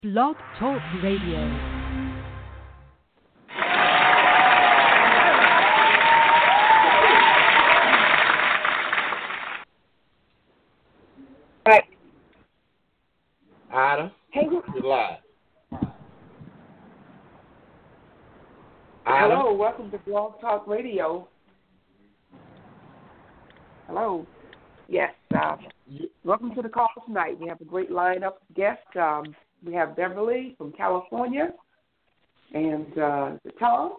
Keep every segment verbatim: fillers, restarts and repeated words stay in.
Blog Talk Radio. Right. Ida, Hey, you're live. Ida, hello, welcome to Blog Talk Radio. Hello. Yes, uh, you, welcome to the call tonight. We have a great lineup of guests. Um, we have Beverly from California and uh, Tom.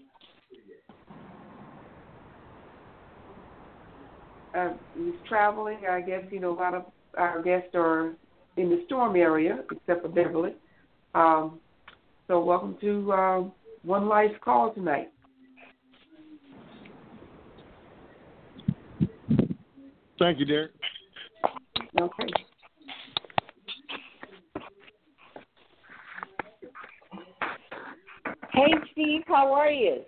Uh, he's traveling. I guess, you know, a lot of our guests are in the storm area, except for Beverly. Um, so welcome to uh, One Life's call tonight. Thank you, Derek. Okay. Hey, Steve, how are you?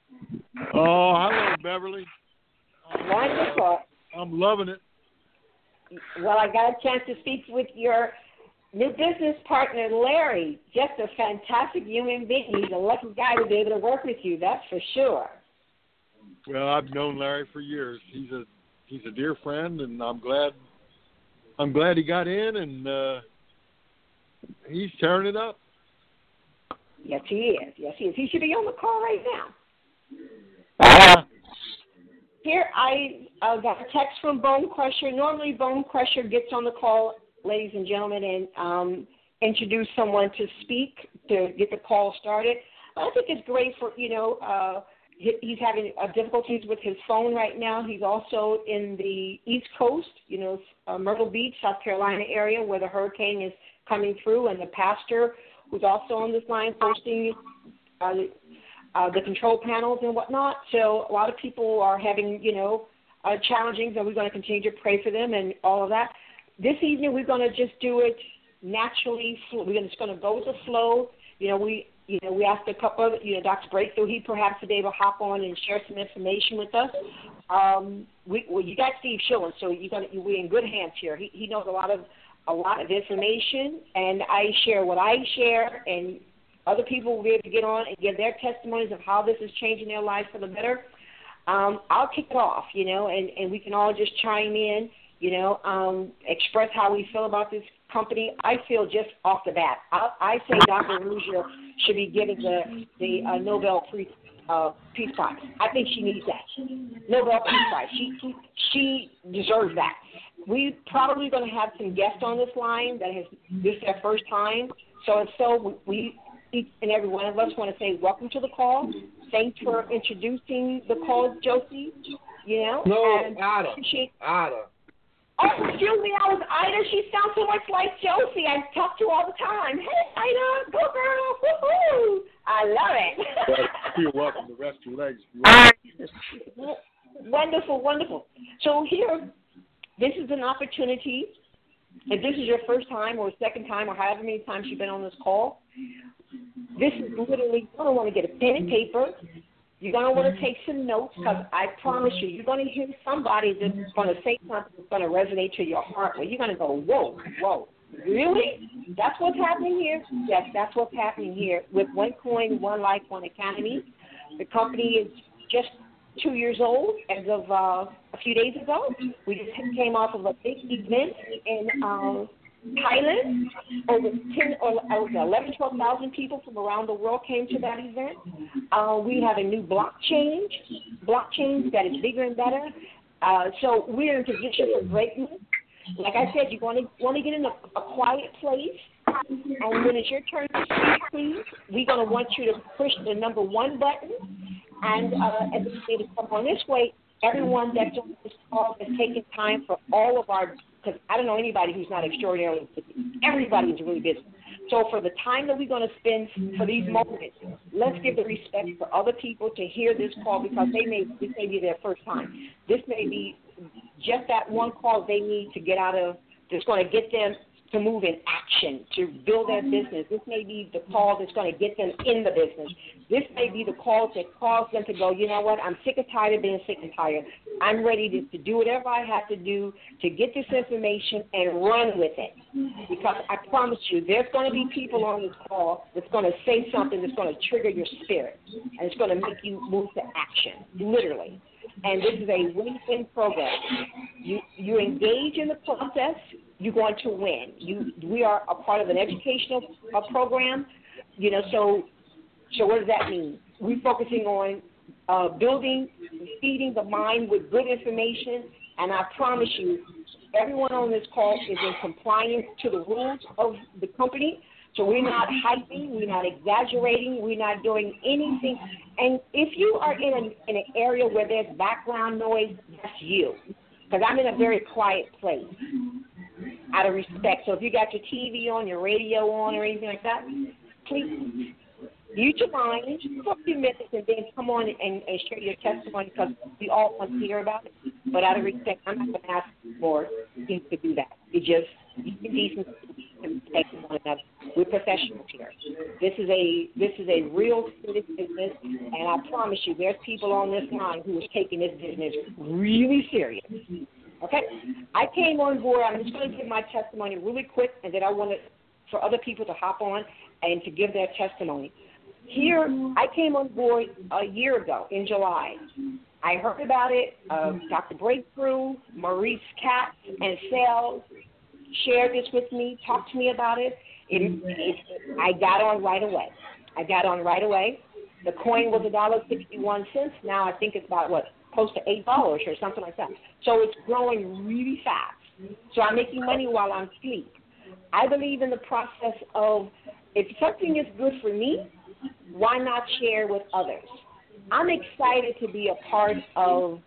Oh, hello, Beverly. Wonderful. I'm loving it. Well, I got a chance to speak with your new business partner, Larry. Just a fantastic human being. He's a lucky guy to be able to work with you, that's for sure. Well, I've known Larry for years. He's a he's a dear friend, and I'm glad I'm glad he got in, and uh, he's tearing it up. Yes, he is. Yes, he is. He should be on the call right now. Ah. Here, I uh, got a text from Bone Crusher. Normally, Bone Crusher gets on the call, ladies and gentlemen, and um, introduce someone to speak to get the call started. I think it's great for, you know, uh, he, he's having uh, difficulties with his phone right now. He's also in the East Coast, you know, uh, Myrtle Beach, South Carolina area, where the hurricane is coming through, and the pastor who's also on this line posting uh, uh, the control panels and whatnot. So a lot of people are having, you know, uh, challenging, and we're going to continue to pray for them and all of that. This evening we're going to just do it naturally. We're just going to go with the flow. You know, we you know we asked a couple of, you know, Doctor Breakthrough. He perhaps today will hop on and share some information with us. Um, we well, you got Steve Schilling, so you're going to, we're in good hands here. He he knows a lot of a lot of information, and I share what I share, and other people will be able to get on and give their testimonies of how this is changing their lives for the better. Um, I'll kick it off, you know, and, and we can all just chime in, you know, um, express how we feel about this company. I feel just off the bat, I, I say Doctor Ruja should be given the, the uh, Nobel Peace, uh, Peace Prize. I think she needs that. Nobel Peace Prize. She, she, she deserves that. We probably going to have some guests on this line that has this is their first time. So if so, we each and every one of us want to say welcome to the call. Thanks for introducing the call, Josie. You know, no, and Ida, she, Ida. Oh, excuse me, I was Ida. She sounds so much like Josie. I talk to her all the time. Hey, Ida, go girl, woohoo! I love it. You're welcome to rest your legs. Wonderful, wonderful. So here, this is an opportunity. If this is your first time or second time or however many times you've been on this call, this is literally, you're going to want to get a pen and paper. You're going to want to take some notes, because I promise you, you're going to hear somebody that's going to say something that's going to resonate to your heart, where you're going to go, whoa, whoa, really? That's what's happening here? Yes, that's what's happening here with One Coin, One Life, One Academy. The company is just two years old as of uh, a few days ago. We just came off of a big event in uh, Thailand. Over ten or over eleven, twelve thousand people from around the world came to that event. Uh, we have a new blockchain, blockchain that is bigger and better. Uh, so we're in position for greatness. Like I said, you want to want to get in a, a quiet place, and when it's your turn to speak, please, we're going to want you to push the number one button. And uh, as we say to come on this way, everyone that's on this call has taken time for all of our, because I don't know anybody who's not extraordinarily busy. Everybody is really busy. So for the time that we're going to spend for these moments, let's give the respect for other people to hear this call, because they may this may be their first time. This may be just that one call they need to get out of, that's going to get them to move in action, to build their business. This may be the call that's going to get them in the business. This may be the call that cause them to go, you know what, I'm sick and tired of being sick and tired. I'm ready to, to do whatever I have to do to get this information and run with it. Because I promise you, there's going to be people on this call that's going to say something that's going to trigger your spirit, and it's going to make you move to action, literally. And this is a win-win program. You you engage in the process, you're going to win. You we are a part of an educational uh, program, you know. So so what does that mean? We're focusing on uh, building, feeding the mind with good information, and I promise you, everyone on this call is in compliance to the rules of the company. So we're not hyping, we're not exaggerating, we're not doing anything. And if you are in, a, in an area where there's background noise, that's you. Because I'm in a very quiet place, out of respect. So if you got your T V on, your radio on, or anything like that, please mute your mind for a few minutes and then come on and, and share your testimony, because we all want to hear about it. But out of respect, I'm not going to ask more things to do that. You just be decent and respect one another. We're professionals here. This is a this is a real serious business, and I promise you, there's people on this line who is taking this business really serious. Okay, I came on board. I'm just going to give my testimony really quick, and then I want to, for other people to hop on and to give their testimony. Here, I came on board a year ago in July. I heard about it. Uh, Doctor Breakthrough, Maurice Katz, and Sales shared this with me, talked to me about it. It, it. I got on right away. I got on right away. The coin was one dollar and sixty-one cents. Now I think it's about, what, close to eight dollars or something like that. So it's growing really fast. So I'm making money while I'm asleep. I believe in the process of, if something is good for me, why not share with others? I'm excited to be a part of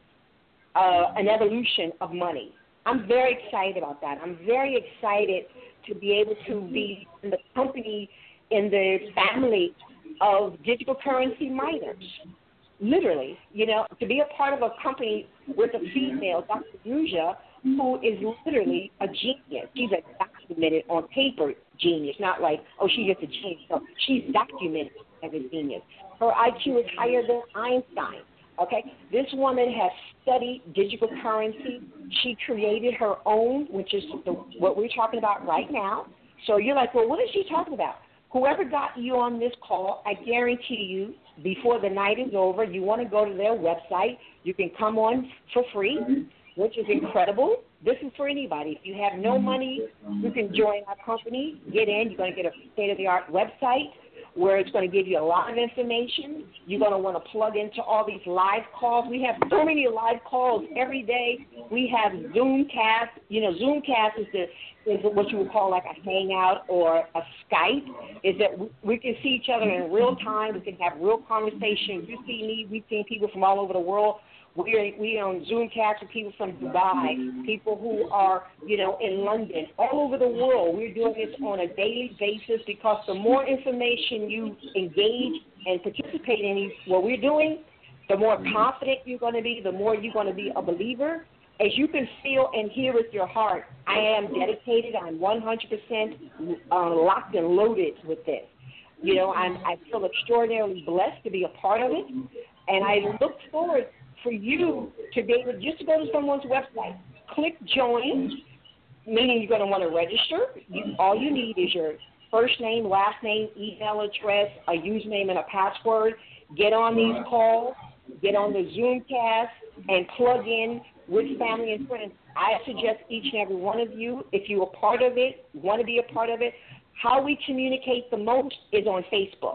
uh, an evolution of money. I'm very excited about that. I'm very excited to be able to be in the company, in the family of digital currency miners. Literally, you know, to be a part of a company with a female, Doctor Ruja, who is literally a genius. She's a documented on paper genius, not like, oh, she's just a genius. No, she's documented as a genius. Her I Q is higher than Einstein. Okay, this woman has studied digital currency. She created her own, which is the, what we're talking about right now. So you're like, well, what is she talking about? Whoever got you on this call, I guarantee you, before the night is over, you want to go to their website. You can come on for free, which is incredible. This is for anybody. If you have no money, you can join our company, get in. You're going to get a state-of-the-art website where it's going to give you a lot of information. You're going to want to plug into all these live calls. We have so many live calls every day. We have Zoomcast. You know, Zoomcast is the is what you would call like a hangout or a Skype, is that we can see each other in real time. We can have real conversations. You see me, we've seen people from all over the world. We're, we're on Zoomcast with people from Dubai, people who are, you know, in London, all over the world. We're doing this on a daily basis because the more information you engage and participate in what we're doing, the more confident you're going to be, the more you're going to be a believer. As you can feel and hear with your heart, I am dedicated. I'm one hundred percent uh, locked and loaded with this. You know, I'm, I feel extraordinarily blessed to be a part of it, and I look forward for you to be able just to go to someone's website, click join, meaning you're going to want to register. You, all you need is your first name, last name, email address, a username, and a password. Get on these calls, get on the Zoomcast, and plug in with family and friends. I suggest each and every one of you, if you're a part of it, want to be a part of it, how we communicate the most is on Facebook.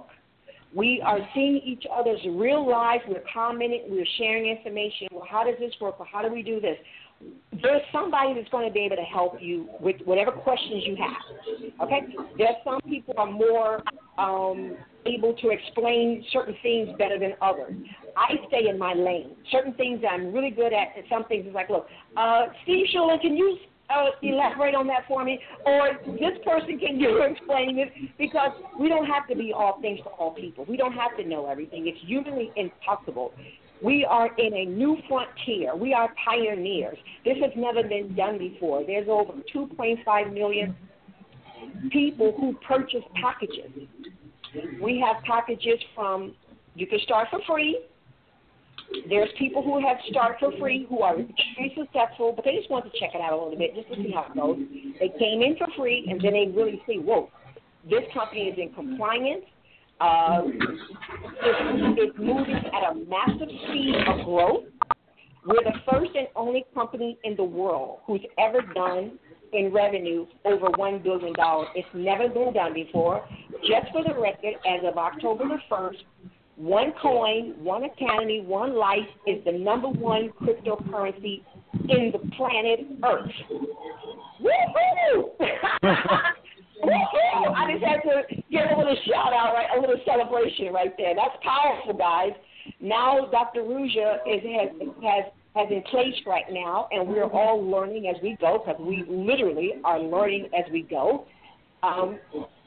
We are seeing each other's real lives. We're commenting. We're sharing information. Well, how does this work? Well, how do we do this? There's somebody that's going to be able to help you with whatever questions you have, okay? There's some people who are more um, able to explain certain things better than others. I stay in my lane. Certain things that I'm really good at, and some things is like, look, uh, Steve Shulin, can you uh, elaborate on that for me? Or this person, can you explain it? Because we don't have to be all things to all people. We don't have to know everything. It's humanly impossible. We are in a new frontier. We are pioneers. This has never been done before. There's over two point five million people who purchase packages. We have packages from, you can start for free. There's people who have started for free who are extremely successful, but they just want to check it out a little bit just to see how it goes. They came in for free, and then they really see, whoa, this company is in compliance. Uh, it's, it's moving at a massive speed of growth. We're the first and only company in the world who's ever done in revenue over one billion dollars. It's never been done before. Just for the record, as of October the first, OneCoin, One Academy, One Life is the number one cryptocurrency in the planet Earth. Woo-hoo! Woo-hoo! I just had to give a little shout out, right? A little celebration right there. That's powerful, guys. Now Doctor Rouja is has has has in place right now, and we're all learning as we go, because we literally are learning as we go. Um,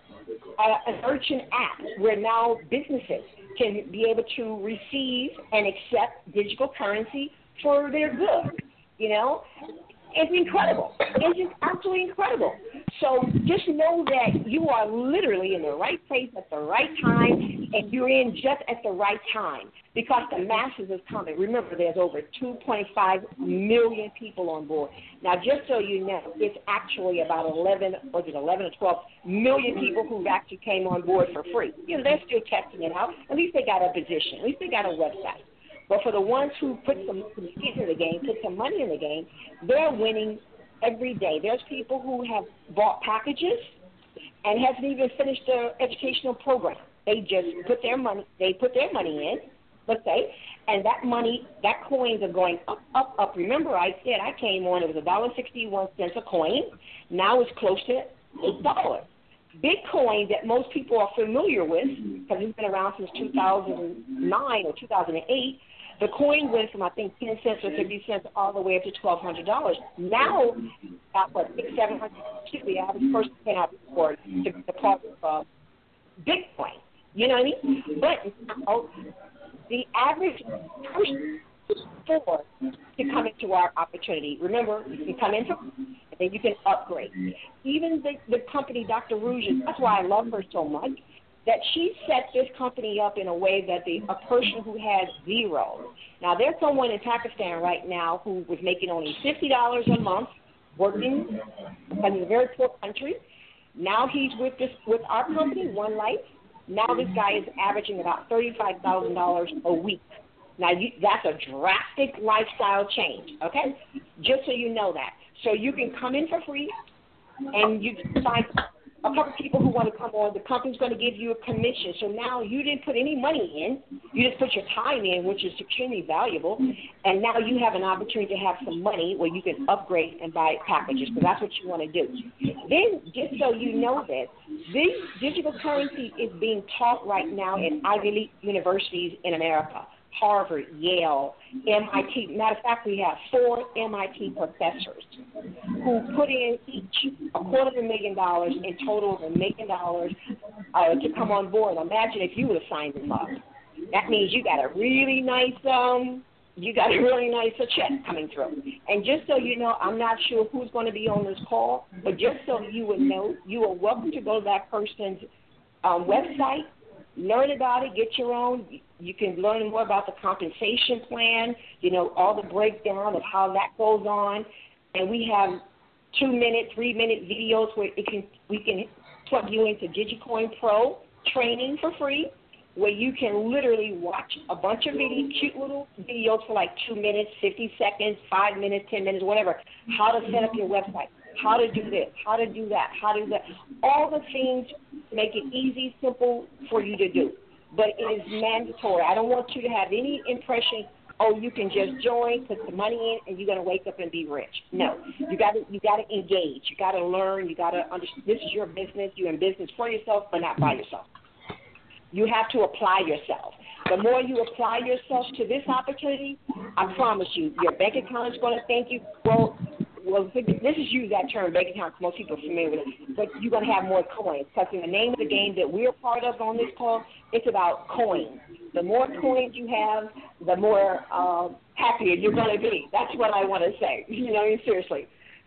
uh, an urgent app where now businesses can be able to receive and accept digital currency for their good. You know, it's incredible. It's just absolutely incredible. So just know that you are literally in the right place at the right time, and you're in just at the right time, because the masses is coming. Remember, there's over two point five million people on board. Now, just so you know, it's actually about eleven, was it eleven or twelve million people who actually came on board for free. You know, they're still testing it out. At least they got a position. At least they got a website. But for the ones who put some skin in the game, put some money in the game, they're winning every day. There's people who have bought packages and haven't even finished their educational program. They just put their money, they put their money in, let's say, and that money, that coins are going up, up, up. Remember, I said I came on, it was one dollar and sixty-one cents a coin. Now it's close to eight dollars. Bitcoin, that most people are familiar with, because it's been around since two thousand nine or two thousand eight, the coin went from, I think, ten cents or fifty cents all the way up to twelve hundred dollars. Now, at what, six, seven hundred, excuse me, the average person cannot afford the, the cost of uh, Bitcoin. You know what I mean? But now, the average person can afford to come into our opportunity. Remember, you can come into and then you can upgrade. Even the, the company, Doctor Rouja, that's why I love her so much, that she set this company up in a way that the a person who has zero. Now, there's someone in Pakistan right now who was making only fifty dollars a month working, because it's a very poor country. Now he's with this with our company, One Life. Now this guy is averaging about thirty-five thousand dollars a week. Now, you, that's a drastic lifestyle change, okay? Just so you know that. So you can come in for free, and you can find a couple people who want to come on. The company's going to give you a commission. So now you didn't put any money in. You just put your time in, which is extremely valuable. And now you have an opportunity to have some money where you can upgrade and buy packages, because that's what you want to do. Then, just so you know this, this digital currency is being taught right now in Ivy League universities in America. Harvard, Yale, M I T. Matter of fact, we have four M I T professors who put in each a quarter of a million dollars in total of a million dollars uh, to come on board. Imagine if you would have signed them up. That means you got a really nice, um, you got a really nice uh, check coming through. And just so you know, I'm not sure who's going to be on this call, but just so you would know, you are welcome to go to that person's um, website. Learn about it, get your own. You can learn more about the compensation plan, you know, all the breakdown of how that goes on. And we have two-minute, three-minute videos where it can we can plug you into Digicoin Pro training for free, where you can literally watch a bunch of video, cute little videos for like two minutes, fifty seconds, five minutes, ten minutes, whatever, how to set up your website, how to do this, how to do that, how to do that. All the things make it easy, simple for you to do. But it is mandatory. I don't want you to have any impression, oh, you can just join, put the money in, and you're going to wake up and be rich. No. You got to you got to engage. You got to learn. You got to understand this is your business. You're in business for yourself, but not by yourself. You have to apply yourself. The more you apply yourself to this opportunity, I promise you, your bank account is going to thank you. Well, Well, this is use that term, bank account, because most people are familiar with it, but you're going to have more coins. Because in the name of the game that we're part of on this call, it's about coins. The more coins you have, the more uh, happier you're going to be. That's what I want to say, you know, seriously.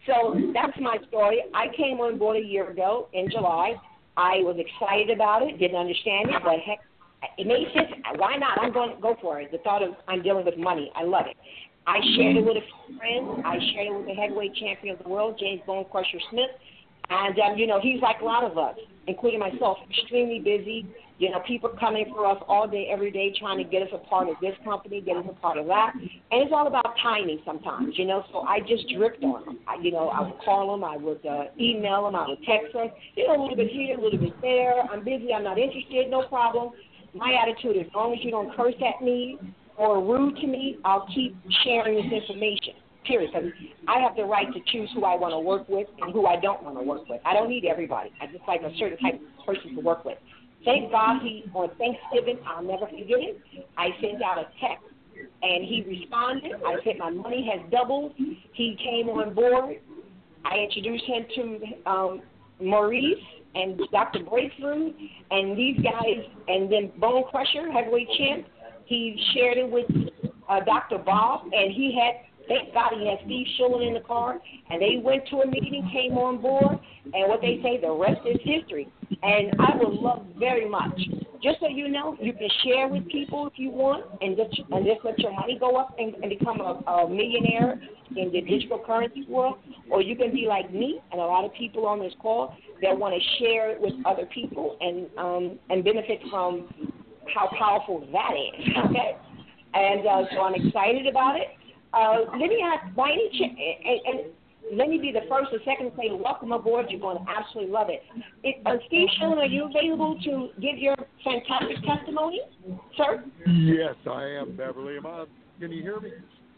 So that's my story. I came on board a year ago in July. I was excited about it, didn't understand it, but heck, it made sense. Why not? I'm going to go for it. The thought of I'm dealing with money, I love it. I shared it with a few friends. I shared it with the heavyweight champion of the world, James Bone Crusher Smith. And, um, you know, he's like a lot of us, including myself, extremely busy. You know, people coming for us all day, every day, trying to get us a part of this company, get us a part of that. And it's all about timing sometimes, you know. So I just dripped on them. I, you know, I would call them, I would uh, email them, I would text them. You know, a little bit here, a little bit there. I'm busy, I'm not interested, no problem. My attitude is as long as you don't curse at me or rude to me, I'll keep sharing this information, period. Because I have the right to choose who I want to work with and who I don't want to work with. I don't need everybody. I just like a certain type of person to work with. Thank God he, on Thanksgiving, I'll never forget it, I sent out a text, and he responded. I said my money has doubled. He came on board. I introduced him to um, Maurice and Doctor Breakthrough, and these guys, and then Bone Crusher, heavyweight champ. He shared it with uh, Doctor Bob, and he had, thank God he had Steve Schilling in the car, and they went to a meeting, came on board, and what they say, the rest is history. And I would love very much, just so you know, you can share with people if you want, and just, and just let your money go up and, and become a, a millionaire in the digital currency world, or you can be like me and a lot of people on this call that want to share it with other people and um, and benefit from how powerful that is, okay? And uh, so I'm excited about it. Uh, let me ask, by any chance, and, and let me be the first or second to say, welcome aboard. You're going to absolutely love it. it uh, Steve Schilling, are you available to give your fantastic testimony, sir? Yes, I am, Beverly. Am I, can you hear me?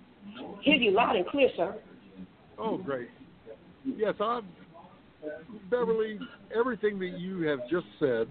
Hear you loud and clear, sir. Oh, great. Yes, I'm, Beverly, everything that you have just said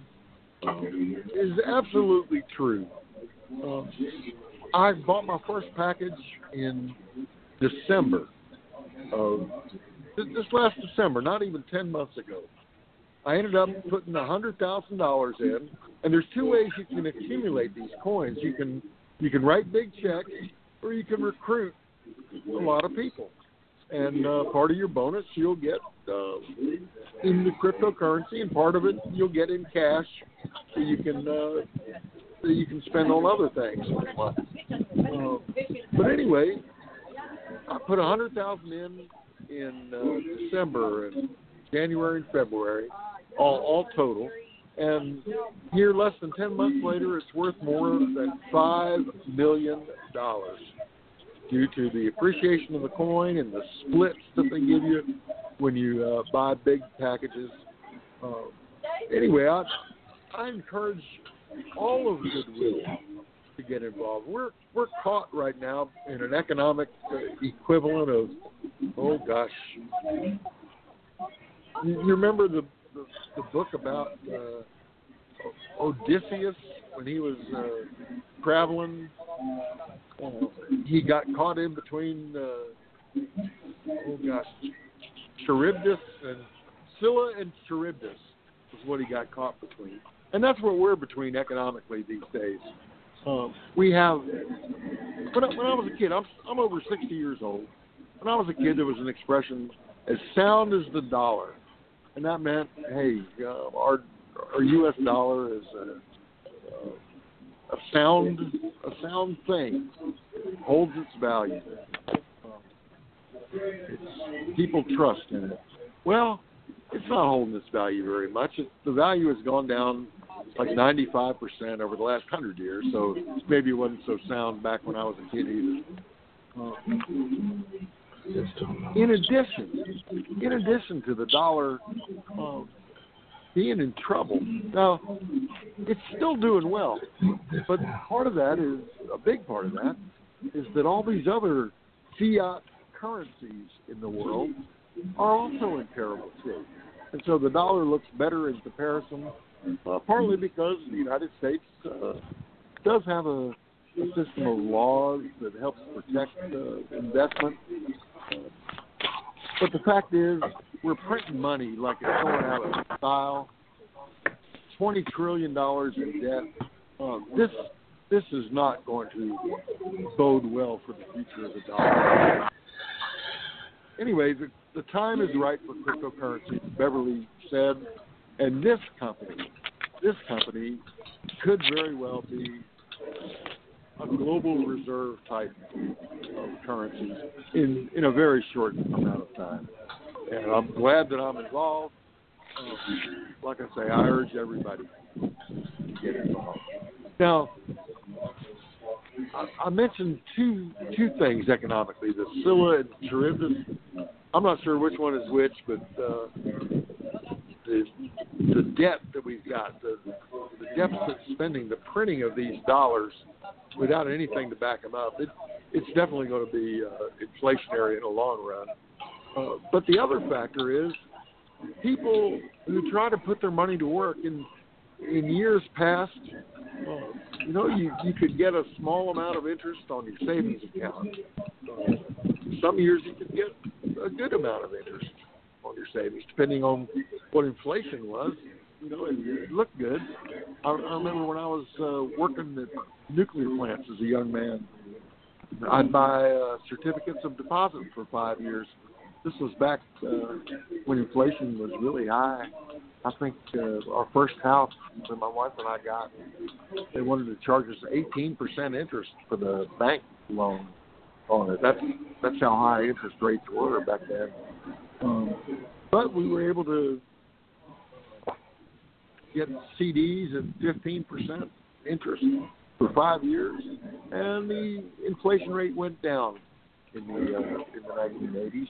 is absolutely true. Um, I bought my first package in December of this last December, not even ten months ago. I ended up putting a hundred thousand dollars in, and there's two ways you can accumulate these coins. You can you can write big checks, or you can recruit a lot of people. And uh, part of your bonus you'll get uh, in the cryptocurrency, and part of it you'll get in cash, so you can uh, so you can spend on other things. Uh, but anyway, I put a hundred thousand in in uh, December and January and February, all all total. And here, less than ten months later, it's worth more than five million dollars due to the appreciation of the coin and the splits that they give you when you uh, buy big packages. Uh, anyway, I, I encourage all of Goodwill to get involved. We're we're caught right now in an economic uh, equivalent of, oh gosh, you, you remember the, the the book about uh, Odysseus when he was uh, traveling? Uh, he got caught in between, uh, oh gosh, Charybdis and Scylla and Charybdis is what he got caught between. And that's what we're between economically these days. Um, we have, when I, when I was a kid, I'm, I'm over sixty years old. When I was a kid, there was an expression, as sound as the dollar. And that meant, hey, uh, our, our U S dollar is a, a sound a sound thing, holds its value. It's, people trust in it. Well, it's not holding its value very much. It, the value has gone down like ninety-five percent over the last hundred years, so maybe it wasn't so sound back when I was a kid either. Uh, in addition, in addition to the dollar uh, being in trouble, now it's still doing well, but part of that is, a big part of that, is that all these other fiat currencies in the world are also in terrible shape. And so the dollar looks better in comparison, uh, partly because the United States uh, does have a, a system of laws that helps protect uh, investment. Uh, but the fact is, we're printing money like it's going out of style. twenty trillion dollars in debt. Uh, this this is not going to bode well for the future of the dollar. anyway, the, the time is right for cryptocurrency, Beverly said, and this company, this company could very well be a global reserve type of currency in, in a very short amount of time. And I'm glad that I'm involved. Uh, like I say, I urge everybody to get involved. Now, I, I mentioned two two things economically, the Scylla and Charybdis. I'm not sure which one is which, but uh, the the debt that we've got, the, the deficit spending, the printing of these dollars without anything to back them up, it, it's definitely going to be uh, inflationary in the long run. Uh, but the other factor is people who try to put their money to work in in years past, uh, you know, you, you could get a small amount of interest on your savings account. Uh, some years you could get a good amount of interest on your savings, depending on what inflation was. You know, it, it looked good. I, I remember when I was uh, working at nuclear plants as a young man, I'd buy uh, certificates of deposit for five years. This was back uh, when inflation was really high. I think uh, our first house that my wife and I got, they wanted to charge us eighteen percent interest for the bank loan on it. That's that's how high interest rates were back then. Um, but we were able to get C Ds at fifteen percent interest for five years, and the inflation rate went down in the uh, in the nineteen eighties.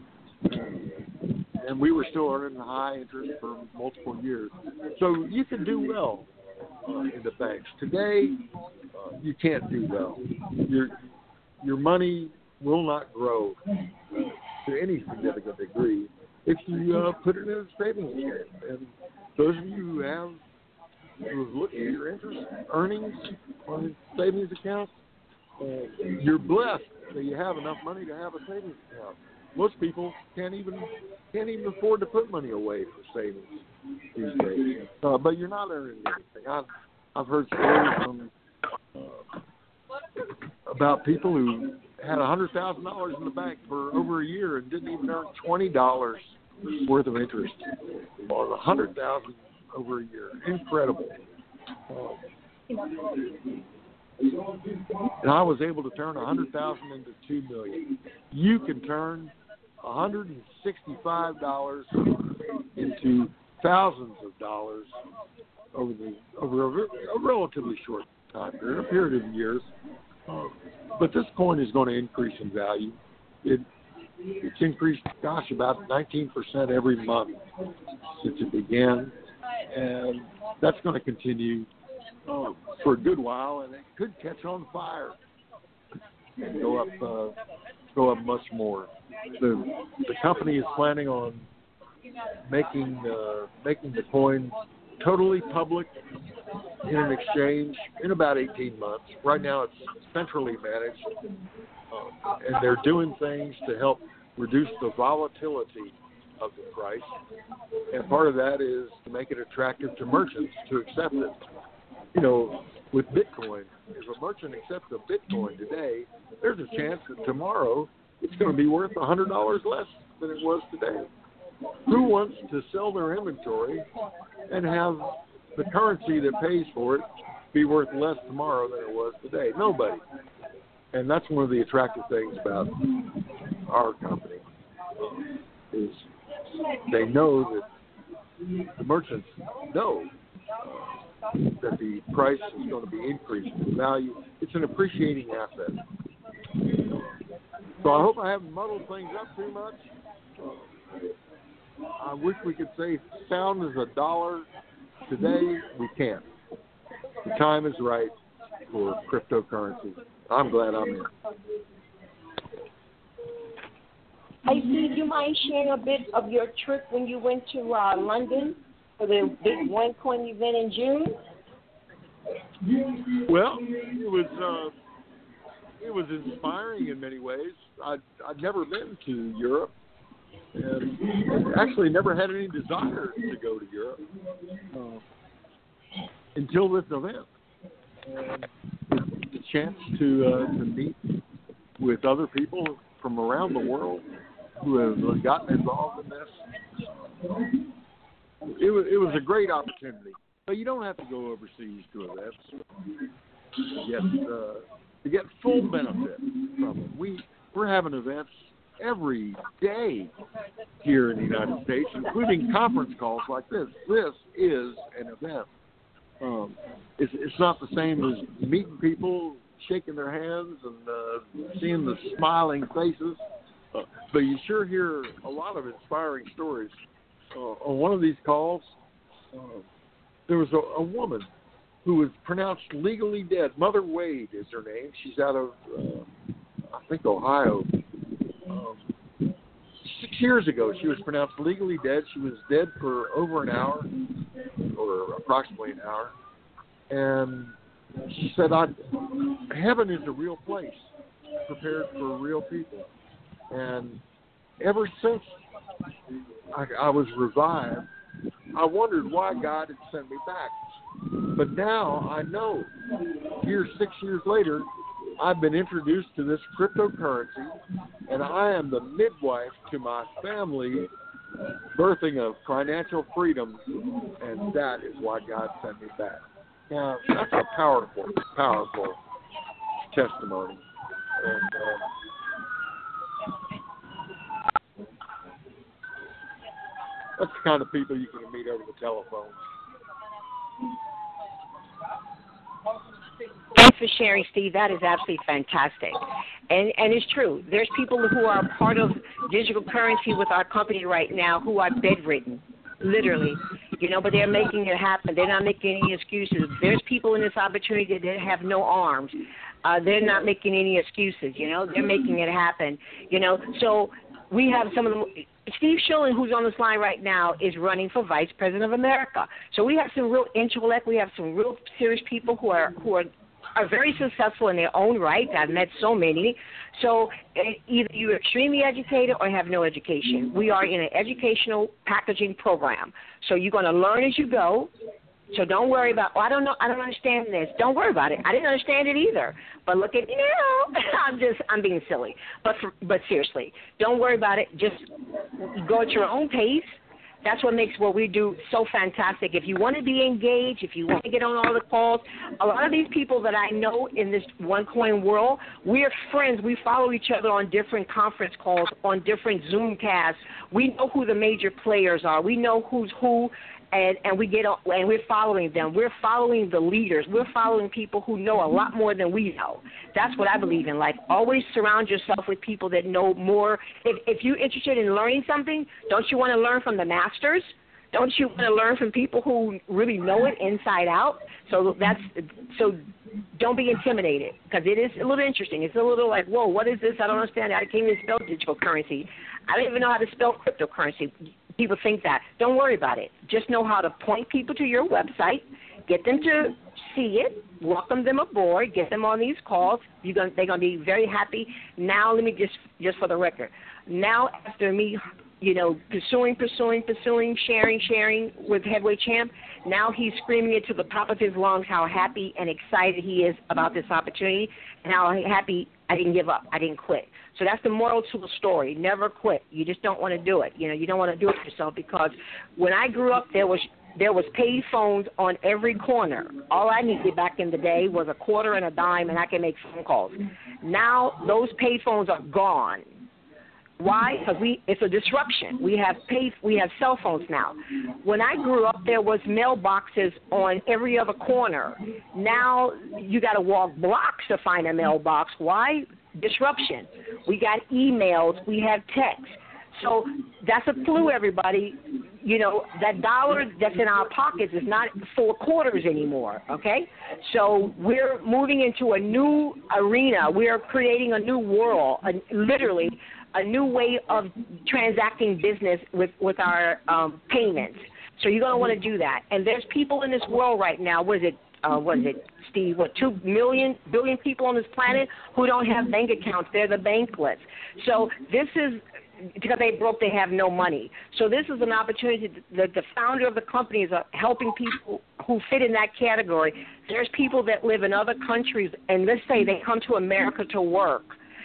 And we were still earning high interest for multiple years. So you can do well uh, in the banks. Today, uh, you can't do well. Your your money will not grow to any significant degree if you uh, put it in a savings account. And those of you who have who have looked at your interest earnings on savings accounts, uh, you're blessed that you have enough money to have a savings account. Most people can't even can't even afford to put money away for savings these days. Uh, but you're not earning anything. I've I've heard stories from uh, about people who had a hundred thousand dollars in the bank for over a year and didn't even earn twenty dollars worth of interest on a hundred thousand over a year. Incredible. Uh, and I was able to turn a hundred thousand into two million. You can turn one hundred sixty-five dollars into thousands of dollars over the over a, a relatively short time period, a period of years. Uh, but this coin is going to increase in value. It it's increased, gosh, about nineteen percent every month since it began, and that's going to continue uh, for a good while, and it could catch on fire and go up uh, go up much more. The the company is planning on making uh, making the coin totally public in an exchange in about eighteen months. Right now it's centrally managed, uh, and they're doing things to help reduce the volatility of the price. And part of that is to make it attractive to merchants to accept it. You know, with Bitcoin, if a merchant accepts a Bitcoin today, there's a chance that tomorrow it's going to be worth one hundred dollars less than it was today. Who wants to sell their inventory and have the currency that pays for it be worth less tomorrow than it was today? Nobody. And that's one of the attractive things about our company, is they know that the merchants know uh, that the price is going to be increasing in value. It's an appreciating asset. So I hope I haven't muddled things up too much. I wish we could say sound as a dollar. Today, we can't. The time is right for cryptocurrency. I'm glad I'm here. I see. Do you mind sharing a bit of your trip when you went to uh, London for the big OneCoin event in June? Well, it was uh, it was inspiring in many ways. I'd, I'd never been to Europe, and actually never had any desire to go to Europe uh, until this event. And the chance to uh, to meet with other people from around the world who have gotten involved in this. It was it was a great opportunity. But you don't have to go overseas to events to get uh, to get full benefit from them. We we're having events every day here in the United States, including conference calls like this. This is an event. Um, it's it's not the same as meeting people, shaking their hands, and uh, seeing the smiling faces. Uh, but you sure hear a lot of inspiring stories. Uh, on one of these calls, uh, there was a, a woman who was pronounced legally dead. Mother Wade is her name. She's out of, uh, I think, Ohio. Um, six years ago, she was pronounced legally dead. She was dead for over an hour, or approximately an hour. And she said, I, heaven is a real place, prepared for real people. And ever since I, I was revived, I wondered why God had sent me back. But now I know, here six years later, I've been introduced to this cryptocurrency, and I am the midwife to my family birthing of financial freedom, and that is why God sent me back. Now, that's a powerful, powerful testimony. And, uh, that's the kind of people you can meet over the telephone. Thanks for sharing, Steve. That is absolutely fantastic. And and it's true. There's people who are part of digital currency with our company right now who are bedridden, literally, you know, but they're making it happen. They're not making any excuses. There's people in this opportunity that have no arms. Uh, they're not making any excuses, you know. They're making it happen, you know. So we have some of the – Steve Schilling, who's on this line right now, is running for Vice President of America. So we have some real intellect. We have some real serious people who are who are, are very successful in their own right. I've met so many. So either you're extremely educated or have no education. We are in an educational packaging program. So you're going to learn as you go. So don't worry about, oh, I don't know, I don't understand this. Don't worry about it. I didn't understand it either. But look at, you know, I'm just, I'm being silly. But for, but seriously, don't worry about it. Just go at your own pace. That's what makes what we do so fantastic. If you want to be engaged, if you want to get on all the calls, a lot of these people that I know in this OneCoin world, we're friends. We follow each other on different conference calls, on different Zoom casts. We know who the major players are. We know who's who. And, and we get on, and we're following them. We're following the leaders. We're following people who know a lot more than we know. That's what I believe in life. Always surround yourself with people that know more. If, if you're interested in learning something, don't you want to learn from the masters? Don't you want to learn from people who really know it inside out? So that's so. Don't be intimidated, because it is a little interesting. It's a little like, whoa, what is this? I don't understand. I can't even spell digital currency. I don't even know how to spell cryptocurrency. People think that. Don't worry about it. Just know how to point people to your website, get them to see it, welcome them aboard, get them on these calls. You're gonna, they're going to be very happy. Now, let me just, just for the record, now after me, you know, pursuing, pursuing, pursuing, sharing, sharing with Heavyweight Champ, now he's screaming it to the top of his lungs how happy and excited he is about this opportunity and how happy I didn't give up. I didn't quit. So that's the moral to the story. Never quit. You just don't want to do it. You know, you don't want to do it yourself, because when I grew up, there was there was paid phones on every corner. All I needed back in the day was a quarter and a dime, and I could make phone calls. Now those paid phones are gone. Why? Because we it's a disruption. We have paid, we have cell phones now. When I grew up, there was mailboxes on every other corner. Now you got to walk blocks to find a mailbox. Why? Disruption. We got emails. We have text. So that's a clue, everybody. You know, that dollar that's in our pockets is not four quarters anymore, okay? So we're moving into a new arena. We're creating a new world, a, literally a new way of transacting business with, with our um, payments. So you're going to want to do that. And there's people in this world right now, what is it, uh, what is it, Steve, what, two million, billion people on this planet who don't have bank accounts. They're the bankless. So this is, because they broke, they have no money. So this is an opportunity that the founder of the company is uh, helping people who fit in that category. There's people that live in other countries, and let's say they come to America to work,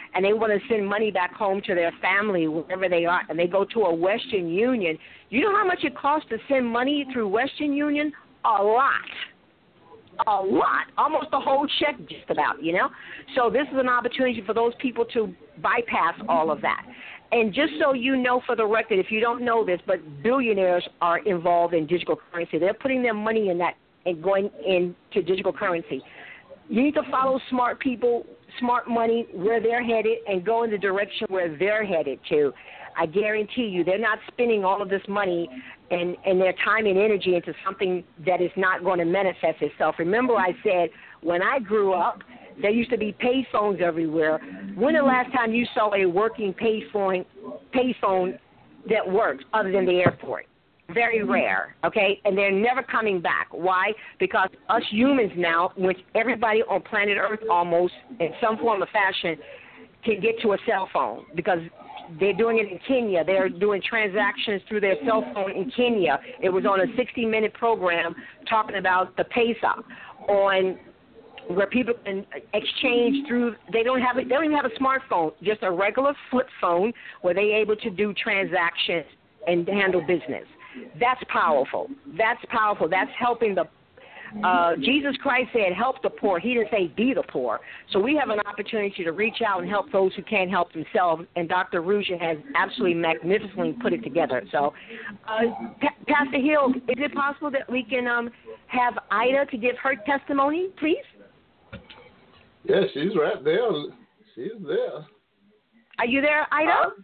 and they want to send money back home to their family, wherever they are, and they go to a Western Union. You know how much it costs to send money through Western Union? A lot. A lot. Almost the whole check, just about, you know? So this is an opportunity for those people to bypass all of that. And just so you know, for the record, if you don't know this, but billionaires are involved in digital currency. They're putting their money in that and going into digital currency. You need to follow smart people, smart money, where they're headed, and go in the direction where they're headed to. I guarantee you they're not spending all of this money and, and their time and energy into something that is not going to manifest itself. Remember I said when I grew up, there used to be pay phones everywhere. When the last time you saw a working pay phone, pay phone that worked other than the airport? Very rare, okay? And they're never coming back. Why? Because us humans now, which everybody on planet Earth almost in some form or fashion can get to a cell phone because they're doing it in Kenya. They're doing transactions through their cell phone in Kenya. It was on a sixty-minute program talking about the Pesa on where people can exchange through. They don't have it. They don't even have a smartphone, just a regular flip phone where they're able to do transactions and handle business. That's powerful. That's powerful. That's helping the. Uh, Jesus Christ said, "Help the poor." He didn't say, "Be the poor." So we have an opportunity to reach out and help those who can't help themselves. And Doctor Ruja has absolutely magnificently put it together. So, uh, pa- Pastor Hill, is it possible that we can um, have Ida to give her testimony, please? Yeah, she's right there. She's there. Are you there, Ida? Um,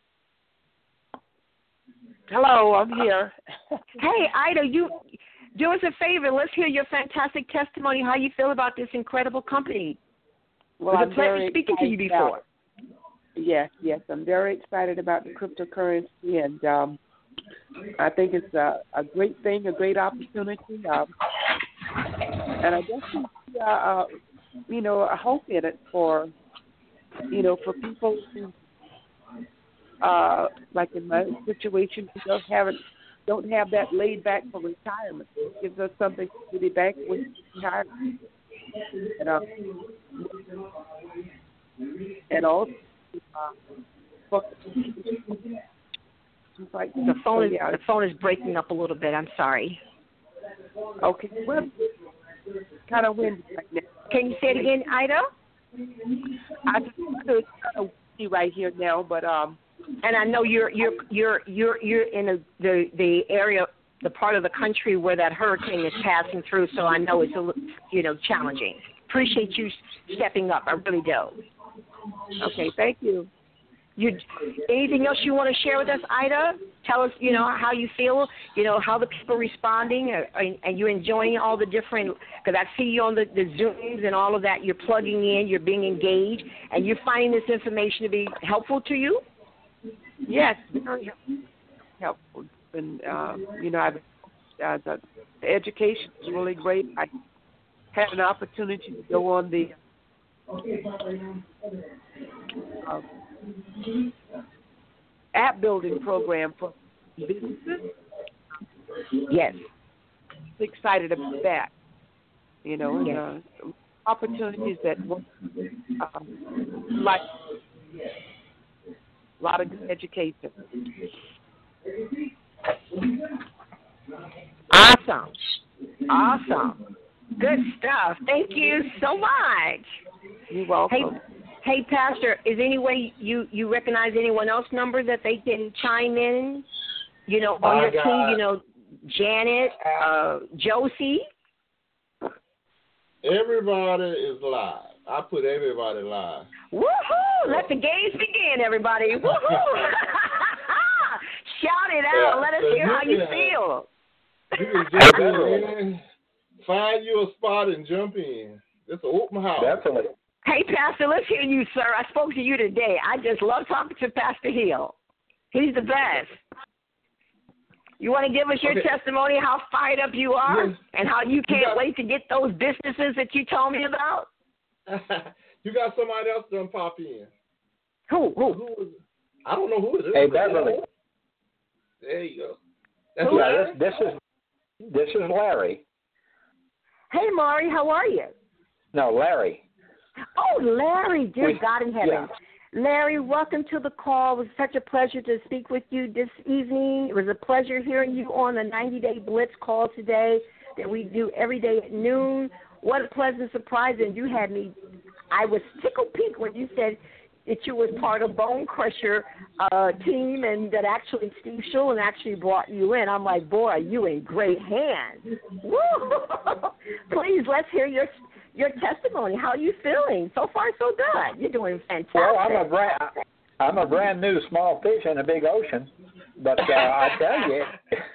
hello, I'm here. Hey, Ida, you do us a favor. Let's hear your fantastic testimony. How you feel about this incredible company? Well, it was I'm a pleasure very speaking to you before. About, yes, yes, I'm very excited about the cryptocurrency, and um, I think it's a, a great thing, a great opportunity. Um, and I guess, uh, uh, you know, I hope in it for, you know, for people who, uh, like in my situation, who don't have it. Don't have that laid back for retirement. It gives us something to be back with retirement. And, uh, and also, uh, for, like, the phone is so, yeah. the phone is breaking up a little bit. I'm sorry. Okay, well, kind of windy right now. Can you say it again, Ida? I just kind of windy right here now, but um. And I know you're you're you're you're you're in a, the the area, the part of the country where that hurricane is passing through. So I know it's a you know challenging. Appreciate you stepping up. I really do. Okay, thank you. You anything else you want to share with us, Ida? Tell us you know how you feel. You know how the people are responding. Are, are you enjoying all the different? Because I see you on the, the Zooms and all of that. You're plugging in. You're being engaged, and you're finding this information to be helpful to you. Yes, very helpful. And, uh, you know, I've, uh, the, the education is really great. I had an opportunity to go on the uh, app building program for businesses. Yes. I'm excited about that. You know, and, uh, opportunities that uh, like a lot of good education. Awesome. Awesome. Good stuff. Thank you so much. You're welcome. Hey, hey, Pastor, is any way you, you recognize anyone else's number that they can chime in? You know, on your team, you know, Janet, uh, Josie? Everybody is live. I put everybody live. Woohoo! Let the games begin, everybody. Woohoo! Shout it out. Yeah, Let us so hear you how you can, feel. You can jump in, find you a spot and jump in. It's an open house. Definitely. Hey, Pastor, let's hear you, sir. I spoke to you today. I just love talking to Pastor Hill. He's the best. You want to give us your okay. testimony, how fired up you are, yes. and how you can't you got, wait to get those businesses that you told me about? You got somebody else done pop in. Who? Who? Who is it? I don't know who it is. Hey, Beverly. There you go. That's yeah, Larry? this, this is this is Larry. Hey, Maury, how are you? No, Larry. Oh, Larry, dear we, God in heaven. Yeah. Larry, welcome to the call. It was such a pleasure to speak with you this evening. It was a pleasure hearing you on the ninety-day Blitz call today that we do every day at noon. What a pleasant surprise, and you had me, I was tickled pink when you said that you was part of Bone Crusher uh, team and that actually Steve Shulin actually brought you in. I'm like, boy, are you in great hands. Woo! Please, let's hear your your testimony. How are you feeling? So far, so good. You're doing fantastic. Well, I'm a brand, I'm a brand new small fish in a big ocean, but uh, I tell you,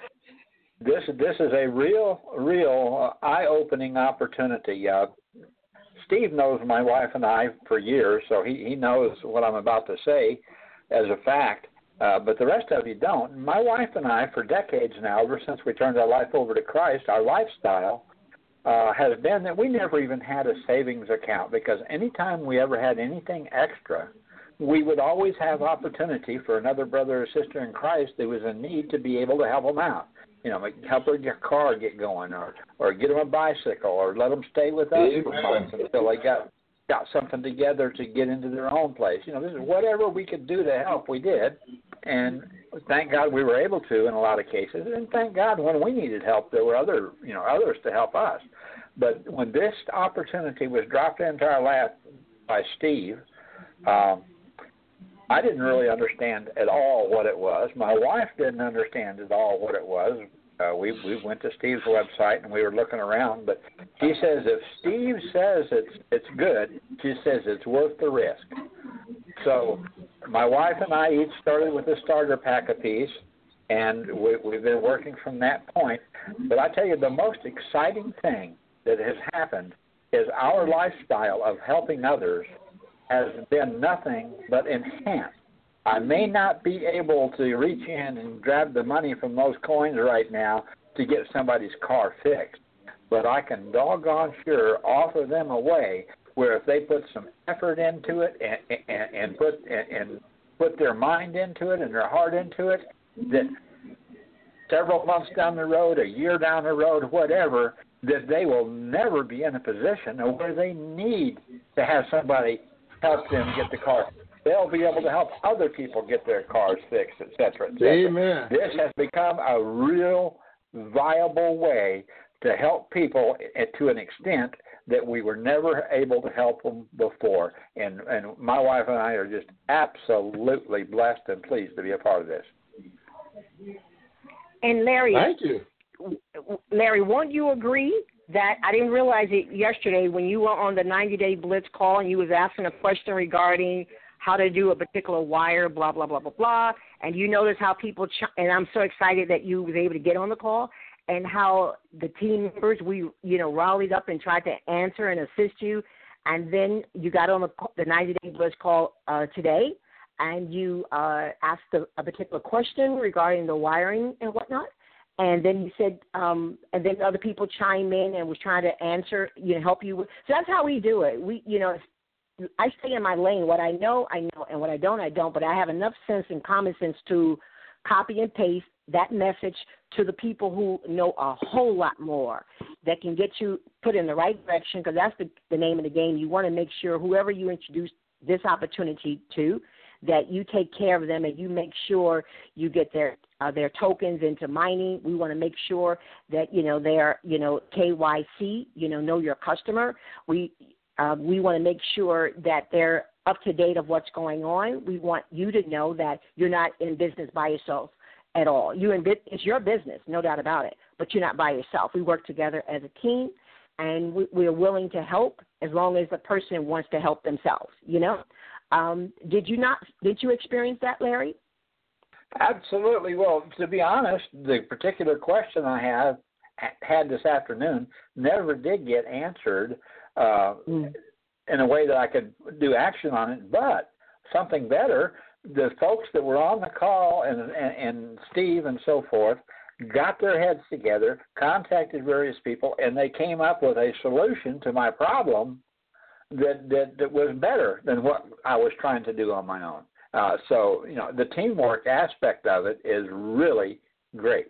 this this is a real, real uh, eye-opening opportunity. Uh, Steve knows my wife and I for years, so he, he knows what I'm about to say as a fact, uh, but the rest of you don't. My wife and I, for decades now, ever since we turned our life over to Christ, our lifestyle uh, has been that we never even had a savings account, because anytime we ever had anything extra, we would always have opportunity for another brother or sister in Christ that was in need to be able to help them out. You know, help her get a car get going, or or get them a bicycle, or let them stay with us for months until they got got something together to get into their own place. You know, this is whatever we could do to help, we did, and thank God we were able to in a lot of cases. And thank God when we needed help, there were other you know others to help us. But when this opportunity was dropped into our lap by Steve, um, I didn't really understand at all what it was. My wife didn't understand at all what it was. Uh, we we went to Steve's website and we were looking around, but she says if Steve says it's it's good, she says it's worth the risk. So my wife and I each started with a starter pack apiece, and we, we've been working from that point. But I tell you, the most exciting thing that has happened is our lifestyle of helping others has been nothing but enhanced. I may not be able to reach in and grab the money from those coins right now to get somebody's car fixed, but I can doggone sure offer them a way where if they put some effort into it and, and, and put and, and put their mind into it and their heart into it, that several months down the road, a year down the road, whatever, that they will never be in a position where they need to have somebody help them get the car. They'll be able to help other people get their cars fixed, et cetera, et cetera. Amen. This has become a real viable way to help people to an extent that we were never able to help them before. And, and my wife and I are just absolutely blessed and pleased to be a part of this. And Larry, thank you. Larry, won't you agree that I didn't realize it yesterday when you were on the ninety-day Blitz call and you was asking a question regarding how to do a particular wire, blah, blah, blah, blah, blah, and you notice how people, ch- and I'm so excited that you was able to get on the call, and how the team members, we, you know, rallied up and tried to answer and assist you, and then you got on the, the ninety-day Blitz call uh, today, and you uh, asked a, a particular question regarding the wiring and whatnot. And then you said, um, and then other people chime in and was trying to answer, you know, help you. So that's how we do it. We, you know, I stay in my lane. What I know, I know, and what I don't, I don't. But I have enough sense and common sense to copy and paste that message to the people who know a whole lot more that can get you put in the right direction, because that's the, the name of the game. You want to make sure whoever you introduce this opportunity to, that you take care of them and you make sure you get their uh, their tokens into mining. We want to make sure that, you know, they're, you know, K Y C, you know, know your customer. We uh, we want to make sure that they're up to date of what's going on. We want you to know that you're not in business by yourself at all. You in it's your business, no doubt about it, but you're not by yourself. We work together as a team, and we, we are willing to help as long as the person wants to help themselves, you know. Um, did you not? Did you experience that, Larry? Absolutely. Well, to be honest, the particular question I have had this afternoon never did get answered uh, mm. in a way that I could do action on it. But something better, the folks that were on the call and, and, and Steve and so forth got their heads together, contacted various people, and they came up with a solution to my problem that, that, that was better than what I was trying to do on my own. Uh, so, you know, the teamwork aspect of it is really great.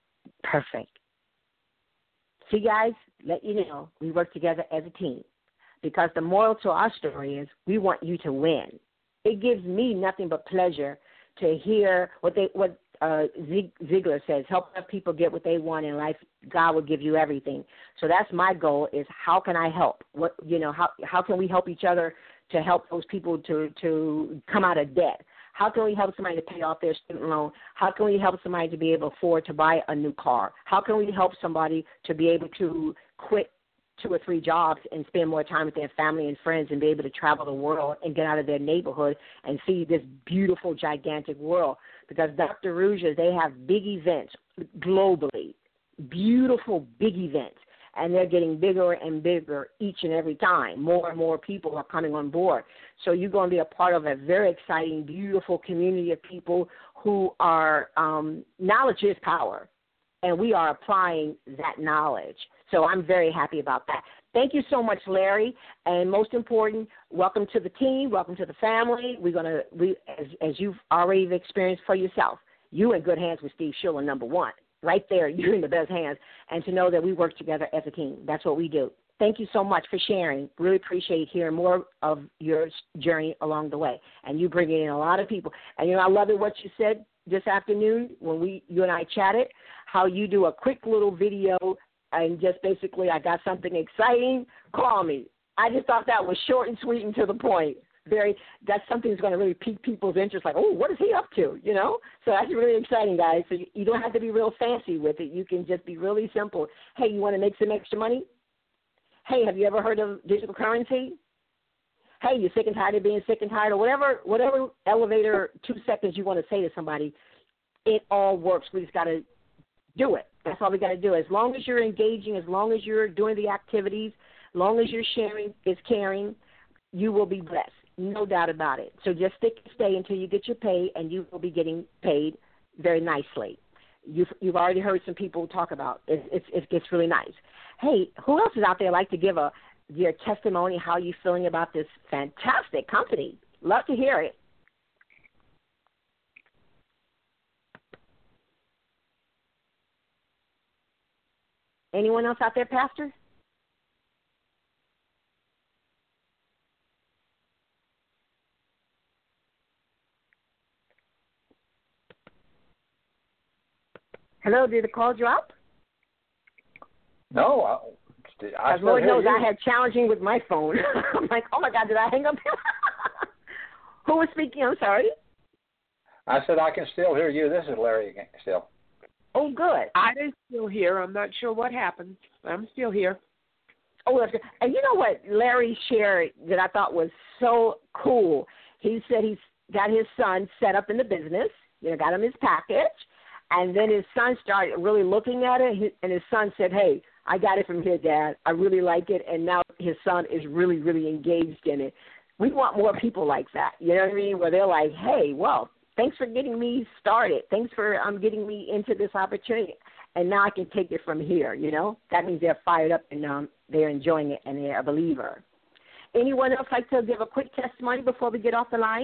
Perfect. See, guys, let you know, we work together as a team. because the moral to our story is we want you to win. It gives me nothing but pleasure to hear what they what uh, Ziegler says, help people get what they want in life. God will give you everything. So that's my goal, is how can I help? What you know, how how can we help each other to help those people to, to come out of debt? How can we help somebody to pay off their student loan? How can we help somebody to be able to afford to buy a new car? How can we help somebody to be able to quit two or three jobs and spend more time with their family and friends and be able to travel the world and get out of their neighborhood and see this beautiful, gigantic world? Because Doctor Ruja, they have big events globally, beautiful big events, and they're getting bigger and bigger each and every time. More and more people are coming on board. So you're going to be a part of a very exciting, beautiful community of people who are, um, knowledge is power, and we are applying that knowledge. So I'm very happy about that. Thank you so much, Larry. And most important, welcome to the team. Welcome to the family. We're going to, we, as, as you've already experienced for yourself, you in good hands with Steve Schiller, number one. Right there, you're in the best hands. And to know that we work together as a team. That's what we do. Thank you so much for sharing. Really appreciate hearing more of your journey along the way. And you bring in a lot of people. And, you know, I love it what you said this afternoon when we, you and I chatted, how you do a quick little video and just basically, I got something exciting, call me. I just thought that was short and sweet and to the point. Very, that's something that's going to really pique people's interest, like, oh, what is he up to, you know? So that's really exciting, guys. So you, you don't have to be real fancy with it. You can just be really simple. Hey, you want to make some extra money? Hey, have you ever heard of digital currency? Hey, you're sick and tired of being sick and tired, or whatever, whatever elevator two seconds you want to say to somebody, it all works. We just got to do it. That's all we got to do. As long as you're engaging, as long as you're doing the activities, as long as you're sharing is caring, you will be blessed. No doubt about it. So just stick and stay until you get your pay, and you will be getting paid very nicely. You've, you've already heard some people talk about it. It, it gets really nice. Hey, who else is out there like to give a your testimony, how you feeling about this fantastic company? Love to hear it. Anyone else out there, Pastor? Hello, did the call drop? No, I, I As Lord knows, you. I had challenging with my phone. I'm like, oh my God, did I hang up? Who was speaking? I'm sorry. I said I can still hear you. This is Larry again, still. Oh, good. I am still here. I'm not sure what happened. I'm still here. Oh, that's good. And you know what Larry shared that I thought was so cool? He said he's got his son set up in the business. You know, got him his package. And then his son started really looking at it, and his son said, hey, I got it from here, Dad. I really like it. And now his son is really, really engaged in it. We want more people like that, you know what I mean, where they're like, hey, well, thanks for getting me started. Thanks for um, getting me into this opportunity. And now I can take it from here, you know. That means they're fired up and um, they're enjoying it and they're a believer. Anyone else like to give a quick testimony before we get off the line?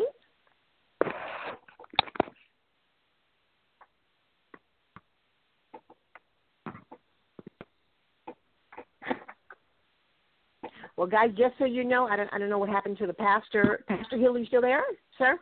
Well, guys, just so you know, I don't, I don't know what happened to the pastor. Pastor Hill, are you still there, sir?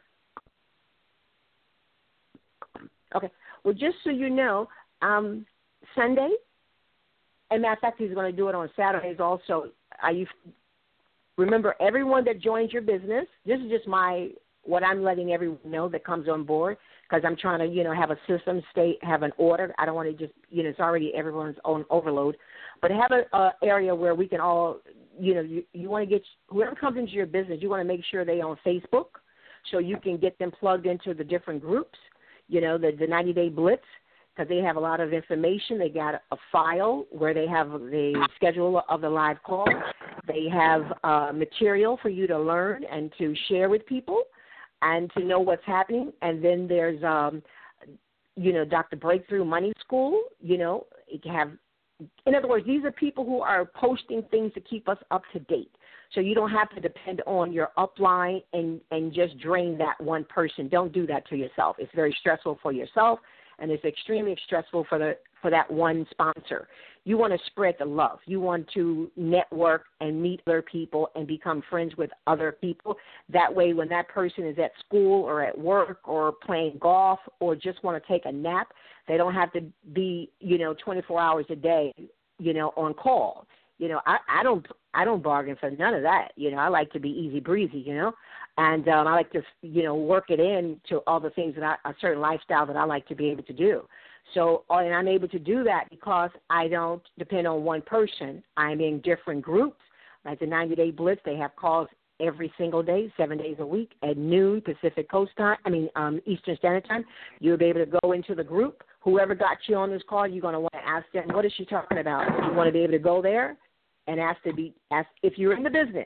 Okay. Well, just so you know, um, Sunday, and matter of fact, he's going to do it on Saturdays also. Are you remember everyone that joins your business? This is just my what I'm letting everyone know that comes on board, because I'm trying to, you know, have a system, state, have an order. I don't want to just, you know, it's already everyone's own overload, but have a, a area where we can all, you know, you, you want to get whoever comes into your business, you want to make sure they're on Facebook so you can get them plugged into the different groups, you know, the, the ninety-day blitz, because they have a lot of information. They got a file where they have the schedule of the live call. They have uh, material for you to learn and to share with people and to know what's happening. And then there's, um, you know, Doctor Breakthrough Money School, you know, you can have, in other words, these are people who are posting things to keep us up to date. So you don't have to depend on your upline and, and just drain that one person. Don't do that to yourself. It's very stressful for yourself, and it's extremely stressful for the for that one sponsor. You want to spread the love. You want to network and meet other people and become friends with other people. That way, when that person is at school or at work or playing golf or just want to take a nap, they don't have to be, you know, twenty-four hours a day, you know, on call. You know, I, I don't I don't bargain for none of that. You know, I like to be easy breezy, you know, and um, I like to, you know, work it in to all the things that I, a certain lifestyle that I like to be able to do. So, and I'm able to do that because I don't depend on one person. I'm in different groups. Like the ninety-day Blitz, they have calls every single day, seven days a week at noon Pacific Coast time, I mean um, Eastern Standard Time. You'll be able to go into the group. Whoever got you on this call, you're going to want to ask them, what is she talking about? You want to be able to go there and ask to be asked if you're in the business.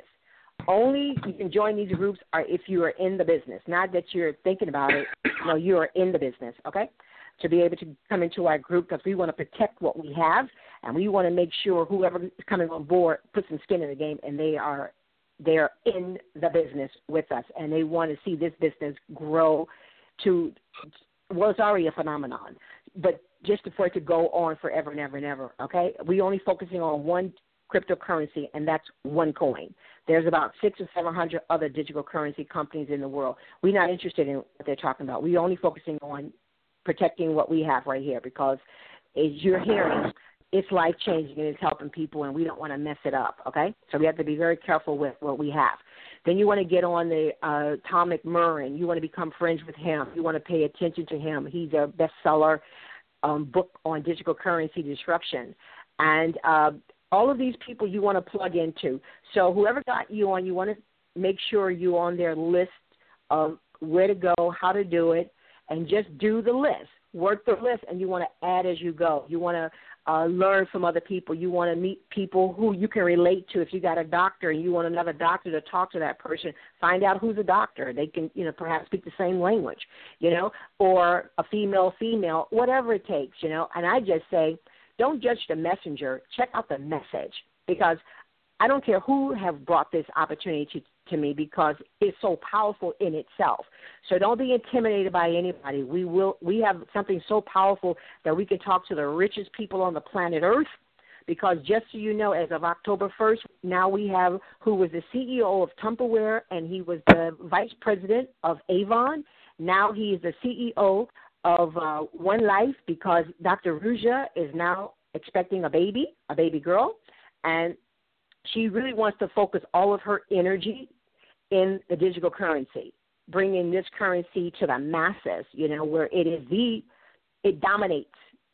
Only you can join these groups are if you are in the business, not that you're thinking about it. No, you are in the business, okay? To be able to come into our group because we want to protect what we have, and we want to make sure whoever is coming on board puts some skin in the game, and they are they're in the business with us, and they want to see this business grow to, well, it's already a phenomenon, but just for it to go on forever and ever and ever, okay? We only focusing on one cryptocurrency, and that's OneCoin. There's about six or seven hundred other digital currency companies in the world. We're not interested in what they're talking about. We're only focusing on protecting what we have right here because, as you're hearing, it's life-changing and it's helping people, and we don't want to mess it up, okay? So we have to be very careful with what we have. Then you want to get on the uh, Tom McMurrin. You want to become friends with him. You want to pay attention to him. He's a bestseller um, book on digital currency disruption. And uh, all of these people you want to plug into. So whoever got you on, you want to make sure you're on their list of where to go, how to do it, and just do the list. Work the list, and you want to add as you go. You want to uh, learn from other people. You want to meet people who you can relate to. If you got a doctor and you want another doctor to talk to that person, find out who's a doctor. They can, you know, perhaps speak the same language, you know, or a female female, whatever it takes, you know. And I just say, don't judge the messenger. Check out the message, because I don't care who have brought this opportunity to, to me, because it's so powerful in itself. So don't be intimidated by anybody. We will. We have something so powerful that we can talk to the richest people on the planet Earth, because just so you know, as of October first, now we have who was the C E O of Tupperware, and he was the vice president of Avon. Now he is the C E O of uh, One Life, because Doctor Ruja is now expecting a baby, a baby girl, and she really wants to focus all of her energy in the digital currency, bringing this currency to the masses, you know, where it is the, it dominates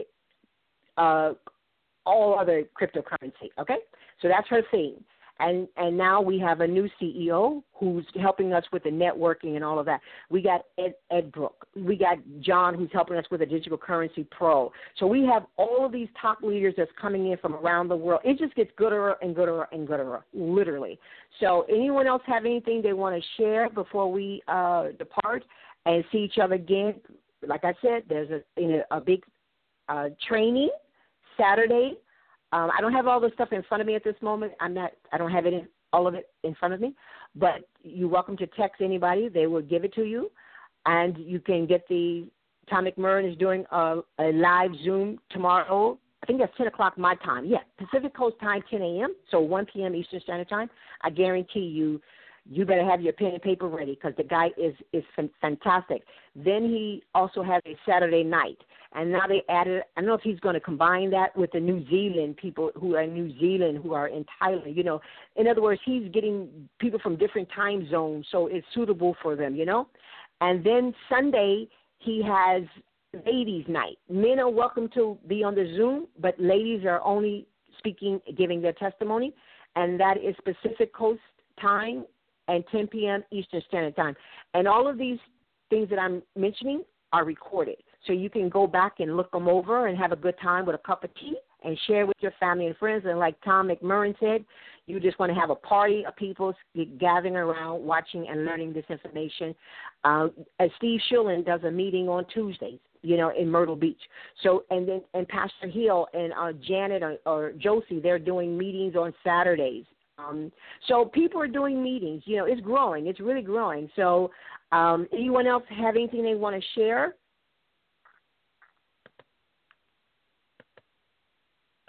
uh, all other cryptocurrency, okay? So that's her theme. And and now we have a new C E O who's helping us with the networking and all of that. We got Ed, Ed Brook. We got John, who's helping us with the Digital Currency Pro. So we have all of these top leaders that's coming in from around the world. It just gets gooder and gooder and gooder, literally. So anyone else have anything they want to share before we uh, depart and see each other again? Like I said, there's a, you know, a big uh, training Saturday. Um, I don't have all the stuff in front of me at this moment. I'm not. I don't have it in, all of it in front of me. But you're welcome to text anybody. They will give it to you, and you can get the. Tom McMurrin is doing a, a live Zoom tomorrow. I think that's ten o'clock my time. Yeah, Pacific Coast time, ten a.m. So one p.m. Eastern Standard Time. I guarantee you, you better have your pen and paper ready, because the guy is is fantastic. Then he also has a Saturday night. And now they added, I don't know if he's going to combine that with the New Zealand people who are in New Zealand, who are in Thailand, you know. In other words, he's getting people from different time zones, so it's suitable for them, you know. And then Sunday, he has ladies' night. Men are welcome to be on the Zoom, but ladies are only speaking, giving their testimony, and that is Pacific Coast time and ten p.m. Eastern Standard Time. And all of these things that I'm mentioning are recorded. So you can go back and look them over and have a good time with a cup of tea and share with your family and friends. And like Tom McMurrin said, you just want to have a party of people gathering around, watching and learning this information. Uh, as Steve Schilling does a meeting on Tuesdays, you know, in Myrtle Beach. So, and then and Pastor Hill and uh, Janet or, or Josie, they're doing meetings on Saturdays. Um, so people are doing meetings. You know, it's growing. It's really growing. So um, anyone else have anything they want to share?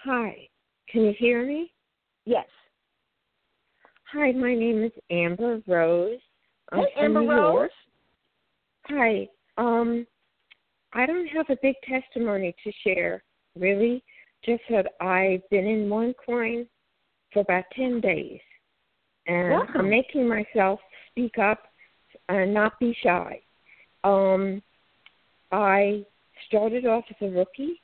Hi, can you hear me? Yes. Hi, my name is Amber Rose. I'm Hey, from Amber New Rose. York. Hi. Um, I don't have a big testimony to share, really. Just that I've been in OneCoin for about ten days. And Welcome. I'm making myself speak up and not be shy. Um, I started off as a rookie.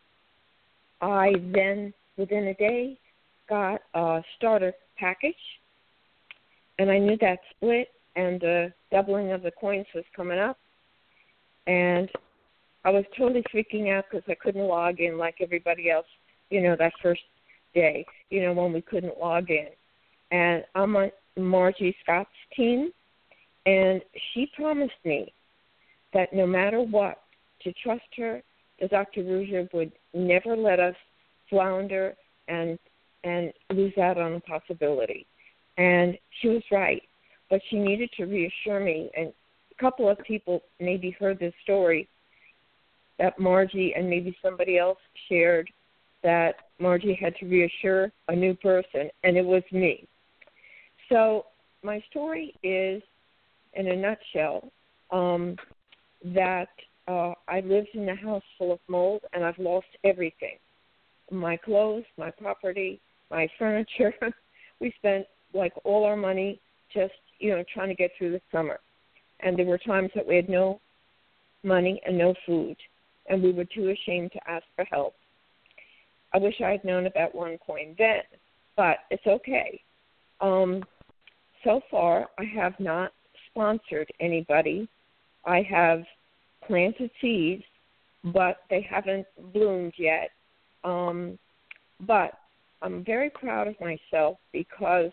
I then, within a day, got a starter package. And I knew that split and the doubling of the coins was coming up. And I was totally freaking out because I couldn't log in like everybody else, you know, that first day, you know, when we couldn't log in. And I'm on Margie Scott's team, and she promised me that no matter what, to trust her, that Doctor Ruja would never let us flounder and and lose out on a possibility. And she was right, but she needed to reassure me. And a couple of people maybe heard this story that Margie and maybe somebody else shared, that Margie had to reassure a new person, and it was me. So my story is, in a nutshell, um, that uh, I lived in a house full of mold, and I've lost everything. My clothes, my property, my furniture. We spent, like, all our money just, you know, trying to get through the summer. And there were times that we had no money and no food, and we were too ashamed to ask for help. I wish I had known about OneCoin then, but it's okay. Um, so far, I have not sponsored anybody. I have planted seeds, but they haven't bloomed yet. Um, but I'm very proud of myself because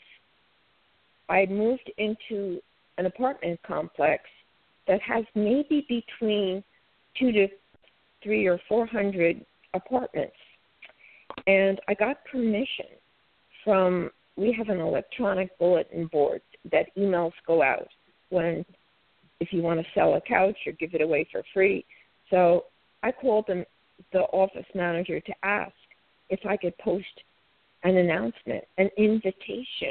I moved into an apartment complex that has maybe between two to three or four hundred apartments. And I got permission from, we have an electronic bulletin board that emails go out when, if you want to sell a couch or give it away for free. So I called them, the office manager, to ask if I could post an announcement, an invitation,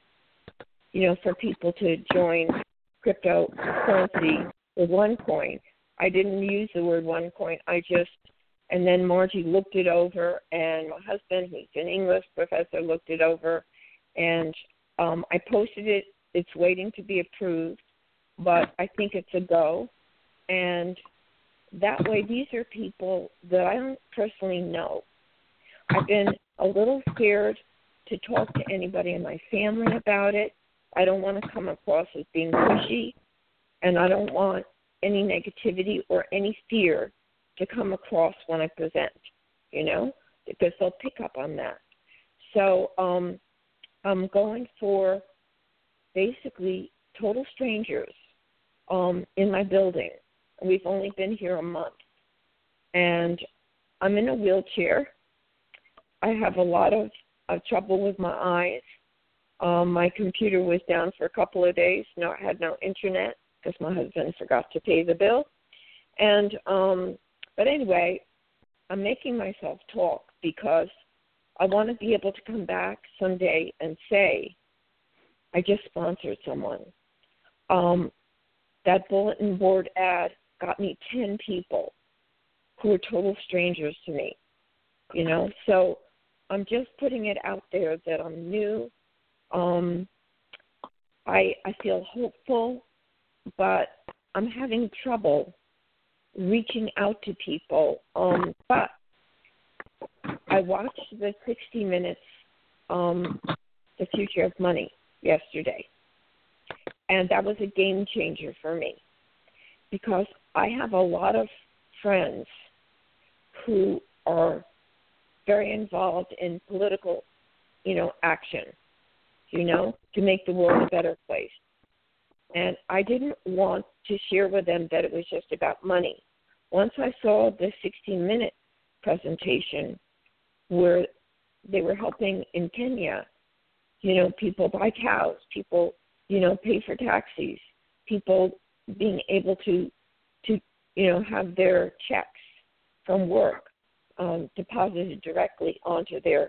you know, for people to join cryptocurrency with OneCoin. I didn't use the word OneCoin. I just, and then Margie looked it over, and my husband, who's an English professor, looked it over, and um, I posted it. It's waiting to be approved, but I think it's a go. And that way, these are people that I don't personally know. I've been a little scared to talk to anybody in my family about it. I don't want to come across as being pushy, and I don't want any negativity or any fear to come across when I present, you know, because they'll pick up on that. So um, I'm going for basically total strangers um, in my building. We've only been here a month, and I'm in a wheelchair. I have a lot of, of trouble with my eyes. Um, my computer was down for a couple of days. No, I had no internet because my husband forgot to pay the bill. And um, but anyway, I'm making myself talk because I want to be able to come back someday and say, I just sponsored someone. Um, that bulletin board ad got me ten people who are total strangers to me, you know. So I'm just putting it out there that I'm new. Um, I I feel hopeful, but I'm having trouble reaching out to people. Um, but I watched the sixty minutes, um, The Future of Money, yesterday, and that was a game changer for me because I have a lot of friends who are very involved in political, you know, action, you know, to make the world a better place. And I didn't want to share with them that it was just about money. Once I saw the sixteen-minute presentation where they were helping in Kenya, you know, people buy cows, people, you know, pay for taxis, people being able to, to you know, have their checks from work um, deposited directly onto their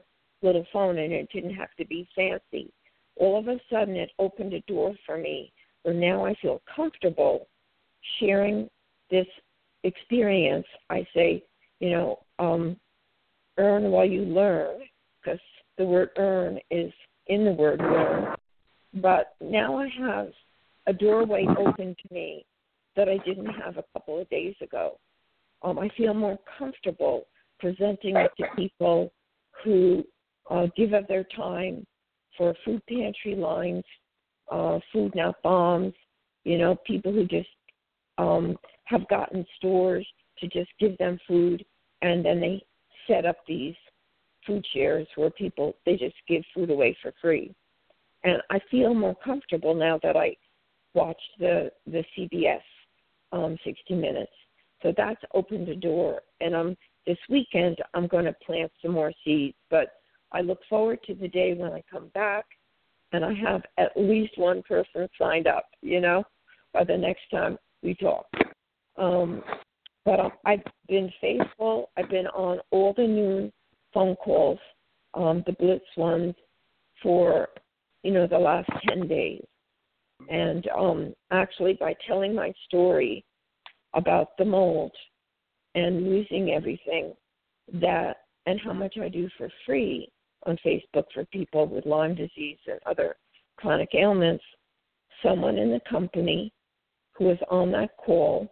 little phone, and it didn't have to be fancy. All of a sudden, it opened a door for me where now I feel comfortable sharing this experience. I say, you know, um, earn while you learn, because the word earn is in the word learn. But now I have a doorway open to me that I didn't have a couple of days ago. Um, I feel more comfortable presenting it to people who uh, give up their time for food pantry lines, uh, Food Not Bombs, you know, people who just um, have gotten stores to just give them food, and then they set up these food shares where people, they just give food away for free. And I feel more comfortable now that I watched the, the C B S um, sixty minutes. So that's opened the door. And I'm, this weekend, I'm going to plant some more seeds. But I look forward to the day when I come back and I have at least one person signed up, you know, by the next time we talk. Um, but I've been faithful. I've been on all the noon phone calls, um, the Blitz ones, for, you know, the last ten days. And um, actually, by telling my story about the mold and losing everything, that and how much I do for free on Facebook for people with Lyme disease and other chronic ailments, someone in the company who was on that call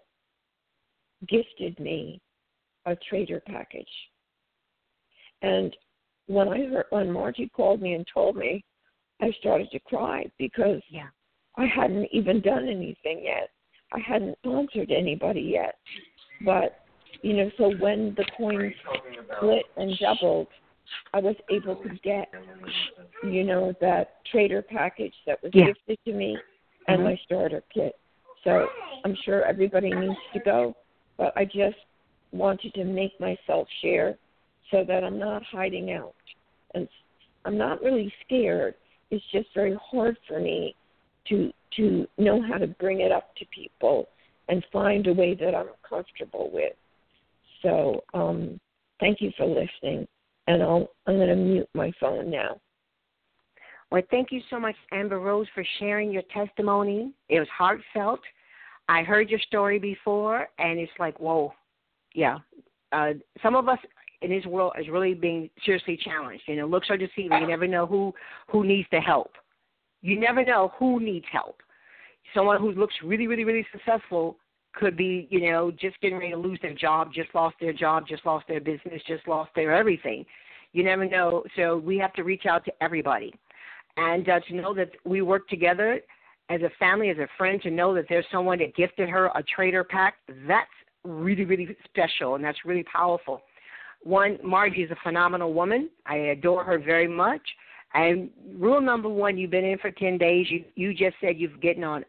gifted me a trader package. And when I heard, when Margie called me and told me, I started to cry because yeah. I hadn't even done anything yet. I hadn't sponsored anybody yet. But, you know, so when the coins split and doubled, I was able to get, you know, that trader package that was yeah. gifted to me and mm-hmm. my starter kit. So I'm sure everybody needs to go, but I just wanted to make myself share so that I'm not hiding out. And I'm not really scared. It's just very hard for me to to know how to bring it up to people and find a way that I'm comfortable with. So um, thank you for listening, and I'll, I'm going to mute my phone now. Well, thank you so much, Amber Rose, for sharing your testimony. It was heartfelt. I heard your story before, and it's like, whoa, yeah. Uh, some of us in this world is really being seriously challenged. You know, looks are deceiving. You never know who, who needs the help. You never know who needs help. Someone who looks really, really, really successful could be, you know, just getting ready to lose their job, just lost their job, just lost their business, just lost their everything. You never know. So we have to reach out to everybody. And uh, to know that we work together as a family, as a friend, to know that there's someone that gifted her a trader pack, that's really, really special, and that's really powerful. One, Margie is a phenomenal woman. I adore her very much. And rule number one, you've been in for ten days. You you just said you've gotten on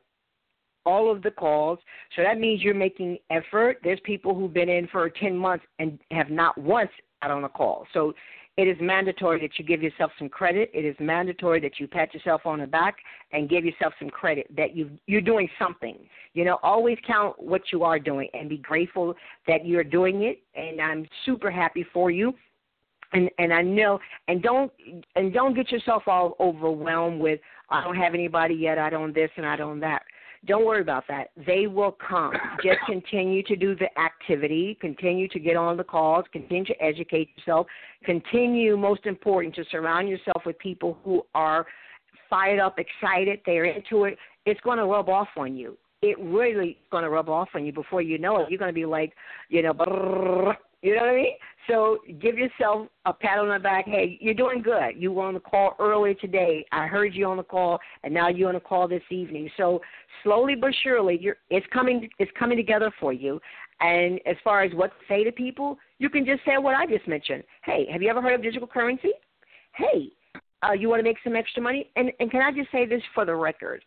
all of the calls. So that means you're making effort. There's people who've been in for ten months and have not once got on a call. So it is mandatory that you give yourself some credit. It is mandatory that you pat yourself on the back and give yourself some credit that you you're doing something. You know, always count what you are doing and be grateful that you're doing it. And I'm super happy for you. And and I know, and don't and don't get yourself all overwhelmed with, I don't have anybody yet, I don't this and I don't that. Don't worry about that. They will come. Just continue to do the activity, continue to get on the calls, continue to educate yourself, continue, most important, to surround yourself with people who are fired up, excited, they're into it. It's going to rub off on you. It really is going to rub off on you before you know it. You're going to be like, you know, brrr, you know what I mean? So give yourself a pat on the back. Hey, you're doing good. You were on the call earlier today. I heard you on the call, and now you're on the call this evening. So slowly but surely, you're, it's coming it's coming together for you. And as far as what to say to people, you can just say what I just mentioned. Hey, have you ever heard of digital currency? Hey, uh, you want to make some extra money? And, and can I just say this for the record?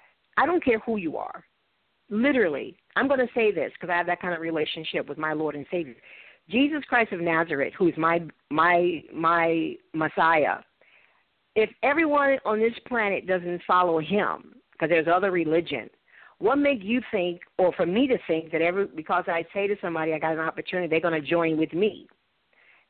I don't care who you are. Literally, I'm going to say this because I have that kind of relationship with my Lord and Savior. Jesus Christ of Nazareth, who is my my my Messiah, if everyone on this planet doesn't follow him, because there's other religion, what make you think, or for me to think that every because I say to somebody I got an opportunity, they're going to join with me?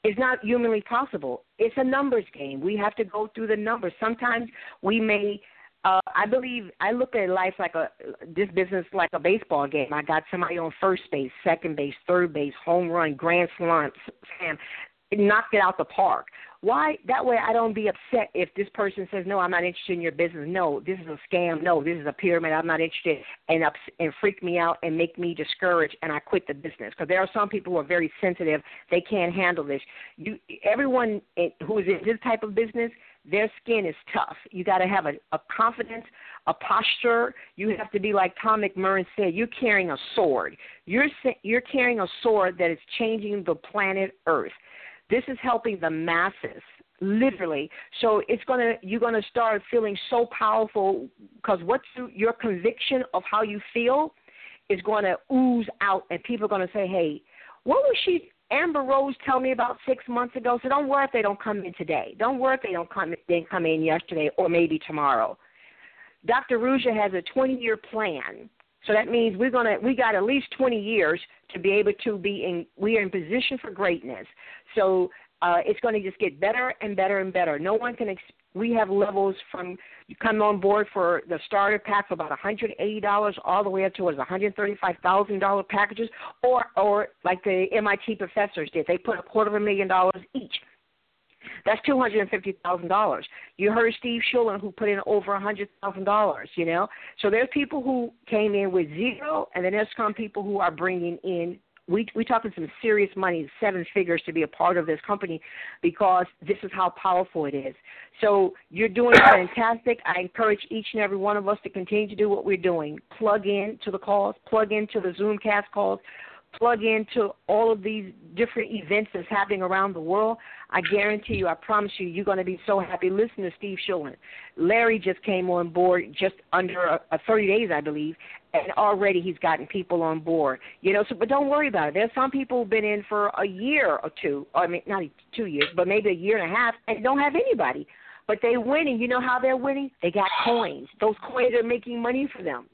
It's not humanly possible. It's a numbers game. We have to go through the numbers. Sometimes we may, uh, I believe, I look at life like a, this business like a baseball game. I got somebody on first base, second base, third base, home run, grand slam, Sam, knocked it out the park. Why? That way I don't be upset if this person says, no, I'm not interested in your business. No, this is a scam. No, this is a pyramid. I'm not interested, and ups, and freak me out and make me discouraged, and I quit the business. Because there are some people who are very sensitive. They can't handle this. You, everyone who is in this type of business, their skin is tough. You got to have a, a confidence, a posture. You have to be like Tom McMurrin said, you're carrying a sword. You're, you're carrying a sword that is changing the planet Earth. This is helping the masses, literally. So it's gonna you're gonna start feeling so powerful because what's your conviction of how you feel is going to ooze out, and people are going to say, "Hey, what was she Amber Rose tell me about six months ago?" So don't worry if they don't come in today. Don't worry if they don't come they didn't come in yesterday or maybe tomorrow. Doctor Ruja has a twenty-year plan. So that means we're gonna we got at least twenty years to be able to be in. We are in position for greatness. So uh, it's going to just get better and better and better. No one can. Ex- we have levels from you come on board for the starter pack for about one hundred eighty dollars all the way up towards one hundred thirty-five thousand dollars packages, or or like the M I T professors did. They put a quarter of a million dollars each. That's two hundred fifty thousand dollars. You heard Steve Shulin, who put in over one hundred thousand dollars, you know. So there's people who came in with zero, and then there's some people who are bringing in, we, we're talking some serious money, seven figures to be a part of this company because this is how powerful it is. So you're doing fantastic. I encourage each and every one of us to continue to do what we're doing. Plug in to the calls, plug into the Zoomcast calls, plug into all of these different events that's happening around the world. I guarantee you, I promise you, you're going to be so happy. Listen to Steve Shulin. Larry just came on board just under a, a thirty days, I believe, and already he's gotten people on board. You know, so but don't worry about it. There's some people who've been in for a year or two, or I mean, not two years, but maybe a year and a half, and don't have anybody. But they're winning. You know how they're winning? They got coins. Those coins are making money for them.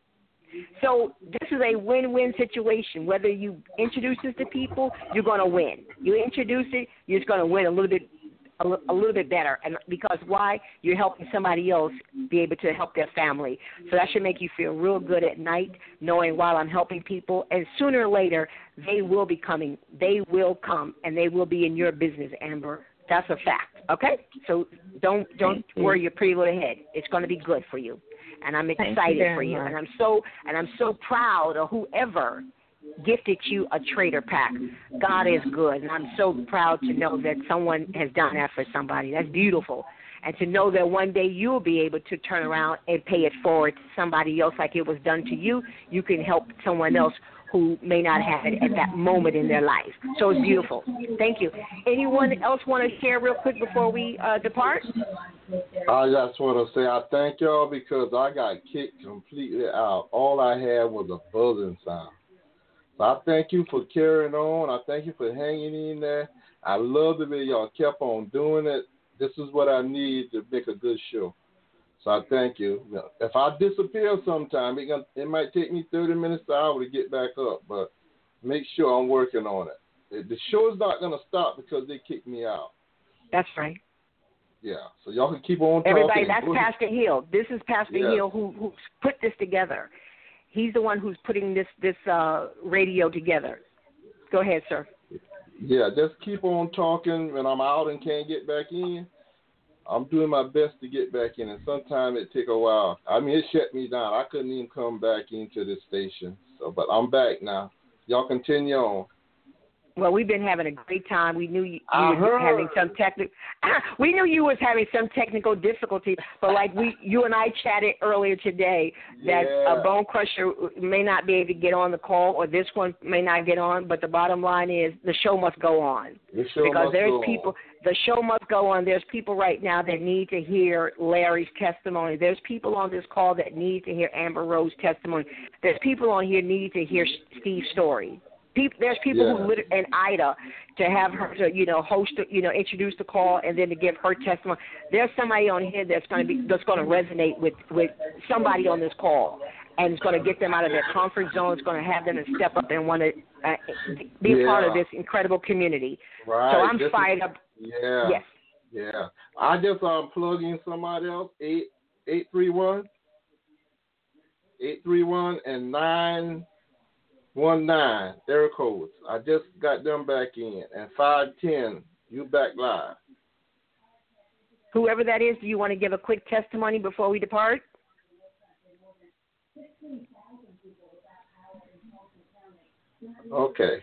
So this is a win-win situation. Whether you introduce this to people, you're going to win. You introduce it, you're just going to win a little bit, a, a little bit better. And because why? You're helping somebody else be able to help their family. So that should make you feel real good at night, knowing while I'm helping people, and sooner or later they will be coming. They will come, and they will be in your business, Amber. That's a fact. Okay? So don't don't worry your pretty little head. It's going to be good for you. And I'm excited you for you, much. and I'm so and I'm so proud of whoever gifted you a trader pack. God is good, and I'm so proud to know that someone has done that for somebody. That's beautiful, and to know that one day you'll be able to turn around and pay it forward to somebody else like it was done to you. You can help someone else who may not have it at that moment in their life. So it's beautiful. Thank you. Anyone else want to share real quick before we uh, depart? I just want to say I thank y'all because I got kicked completely out. All I had was a buzzing sound. So I thank you for carrying on. I thank you for hanging in there. I love the way y'all kept on doing it. This is what I need to make a good show. So I thank you. If I disappear sometime, it, gonna, it might take me thirty minutes to an hour to get back up, but make sure I'm working on it. The show is not going to stop because they kicked me out. That's right. Yeah, so y'all can keep on talking. Everybody, that's Pastor Hill. This is Pastor yeah. Hill who who's put this together. He's the one who's putting this, this uh, radio together. Go ahead, sir. Yeah, just keep on talking. When I'm out and can't get back in, I'm doing my best to get back in, and sometimes it take a while. I mean, it shut me down. I couldn't even come back into this station. So, but I'm back now. Y'all continue on. Well, we've been having a great time. We knew you, you were having some technical. We knew you was having some technical difficulty, but like we, you and I chatted earlier today that yeah. a Bone Crusher may not be able to get on the call, or this one may not get on. But the bottom line is the show must go on the show because must there's go people. On. The show must go on. There's people right now that need to hear Larry's testimony. There's people on this call that need to hear Amber Rose's testimony. There's people on here need to hear Steve's story. People, there's people yeah. who lit and Ida to have her to you know host you know introduce the call and then to give her testimony. There's somebody on here that's going to be that's going to resonate with with somebody on this call, and it's going to get them out of their comfort zone. It's going to have them to step up and want to uh, be a Yeah. part of this incredible community. Right. So I'm This fired is, up. Yeah. Yes. Yeah. I just um plug in somebody else, eight eight three one. eight three one and nine one nine error codes. I just got them back in. And five ten, you back live. Whoever that is, do you want to give a quick testimony before we depart? Okay.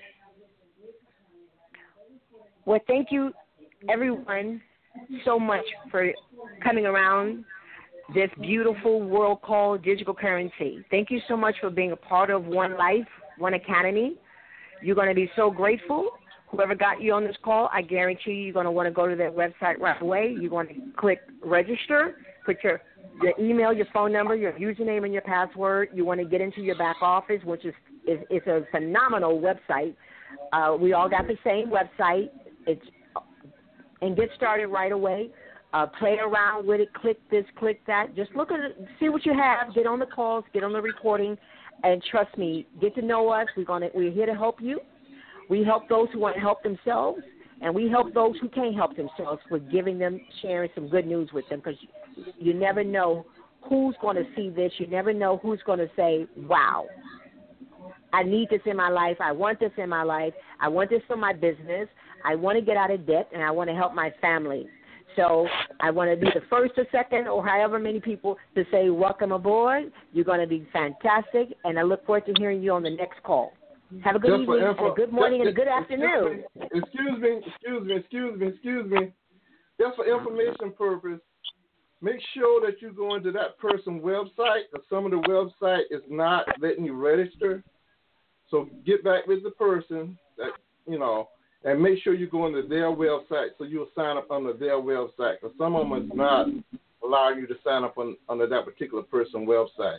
Well, thank you, everyone, so much for coming around this beautiful world called digital currency. Thank you so much for being a part of One Life, One Academy. You're going to be so grateful. Whoever got you on this call, I guarantee you, you're going to want to go to their website right away. You're going to click register, put your, your email, your phone number, your username, and your password. You want to get into your back office, which is, is, is a phenomenal website. Uh, we all got the same website. It's and get started right away. Uh, play around with it. Click this, click that. Just look at it, see what you have. Get on the calls, get on the recording, and trust me, get to know us. We're gonna we're here to help you. We help those who want to help themselves, and we help those who can't help themselves with giving them, sharing some good news with them, because you, you never know who's going to see this. You never know who's going to say, wow, I need this in my life. I want this in my life. I want this for my business. I want to get out of debt, and I want to help my family. So I want to be the first or second or however many people to say, welcome aboard. You're going to be fantastic, and I look forward to hearing you on the next call. Have a good Just evening, info, and a good morning, just, and a good excuse afternoon. Me, excuse me, excuse me, excuse me, excuse me. Just for information purpose, make sure that you go into that person's website, because some of the website is not letting you register. So get back with the person, that you know, and make sure you go into their website so you'll sign up under their website, because some of them is not allowing you to sign up on, under that particular person's website.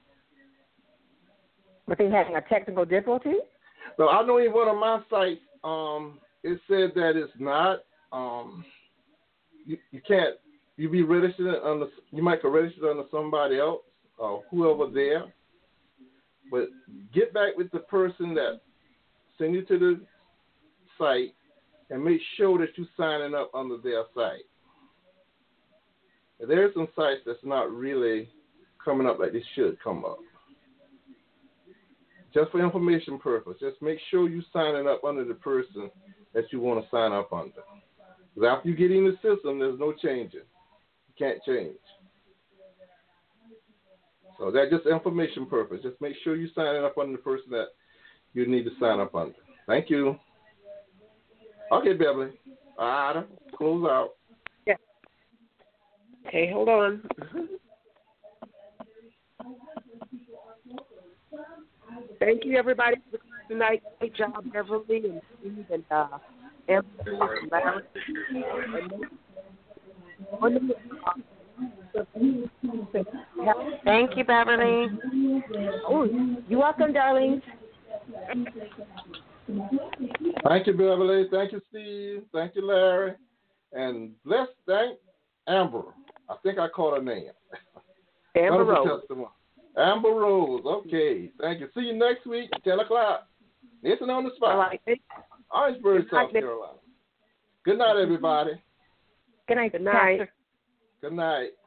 But they having a technical difficulty? So I know in one of my sites, um, it said that it's not. Um, you, you can't. You be registered under. You might get registered under somebody else or whoever there. But get back with the person that send you to the site and make sure that you're signing up under their site. There's some sites that's not really coming up like they should come up. Just for information purpose, just make sure you're signing up under the person that you want to sign up under. Because after you get in the system, there's no changing. You can't change. So that's just information purpose. Just make sure you're signing up under the person that you need to sign up under. Thank you. Okay, Beverly. Ada, close out. Yeah. Okay, hold on. Thank you, everybody, for tonight. Great job, Beverly and Steve and uh, Emily and Larry. Thank you, Beverly. Oh, you're welcome, darlings. Thank you, Beverly. Thank you, Steve. Thank you, Larry. And let's thank Amber. I think I caught her name. Amber Rose. Amber Rose. Okay. Thank you. See you next week at ten o'clock. Listen on the spot. All right. Orangeburg, South Carolina. Good night, everybody. Good night. Good night. Good night.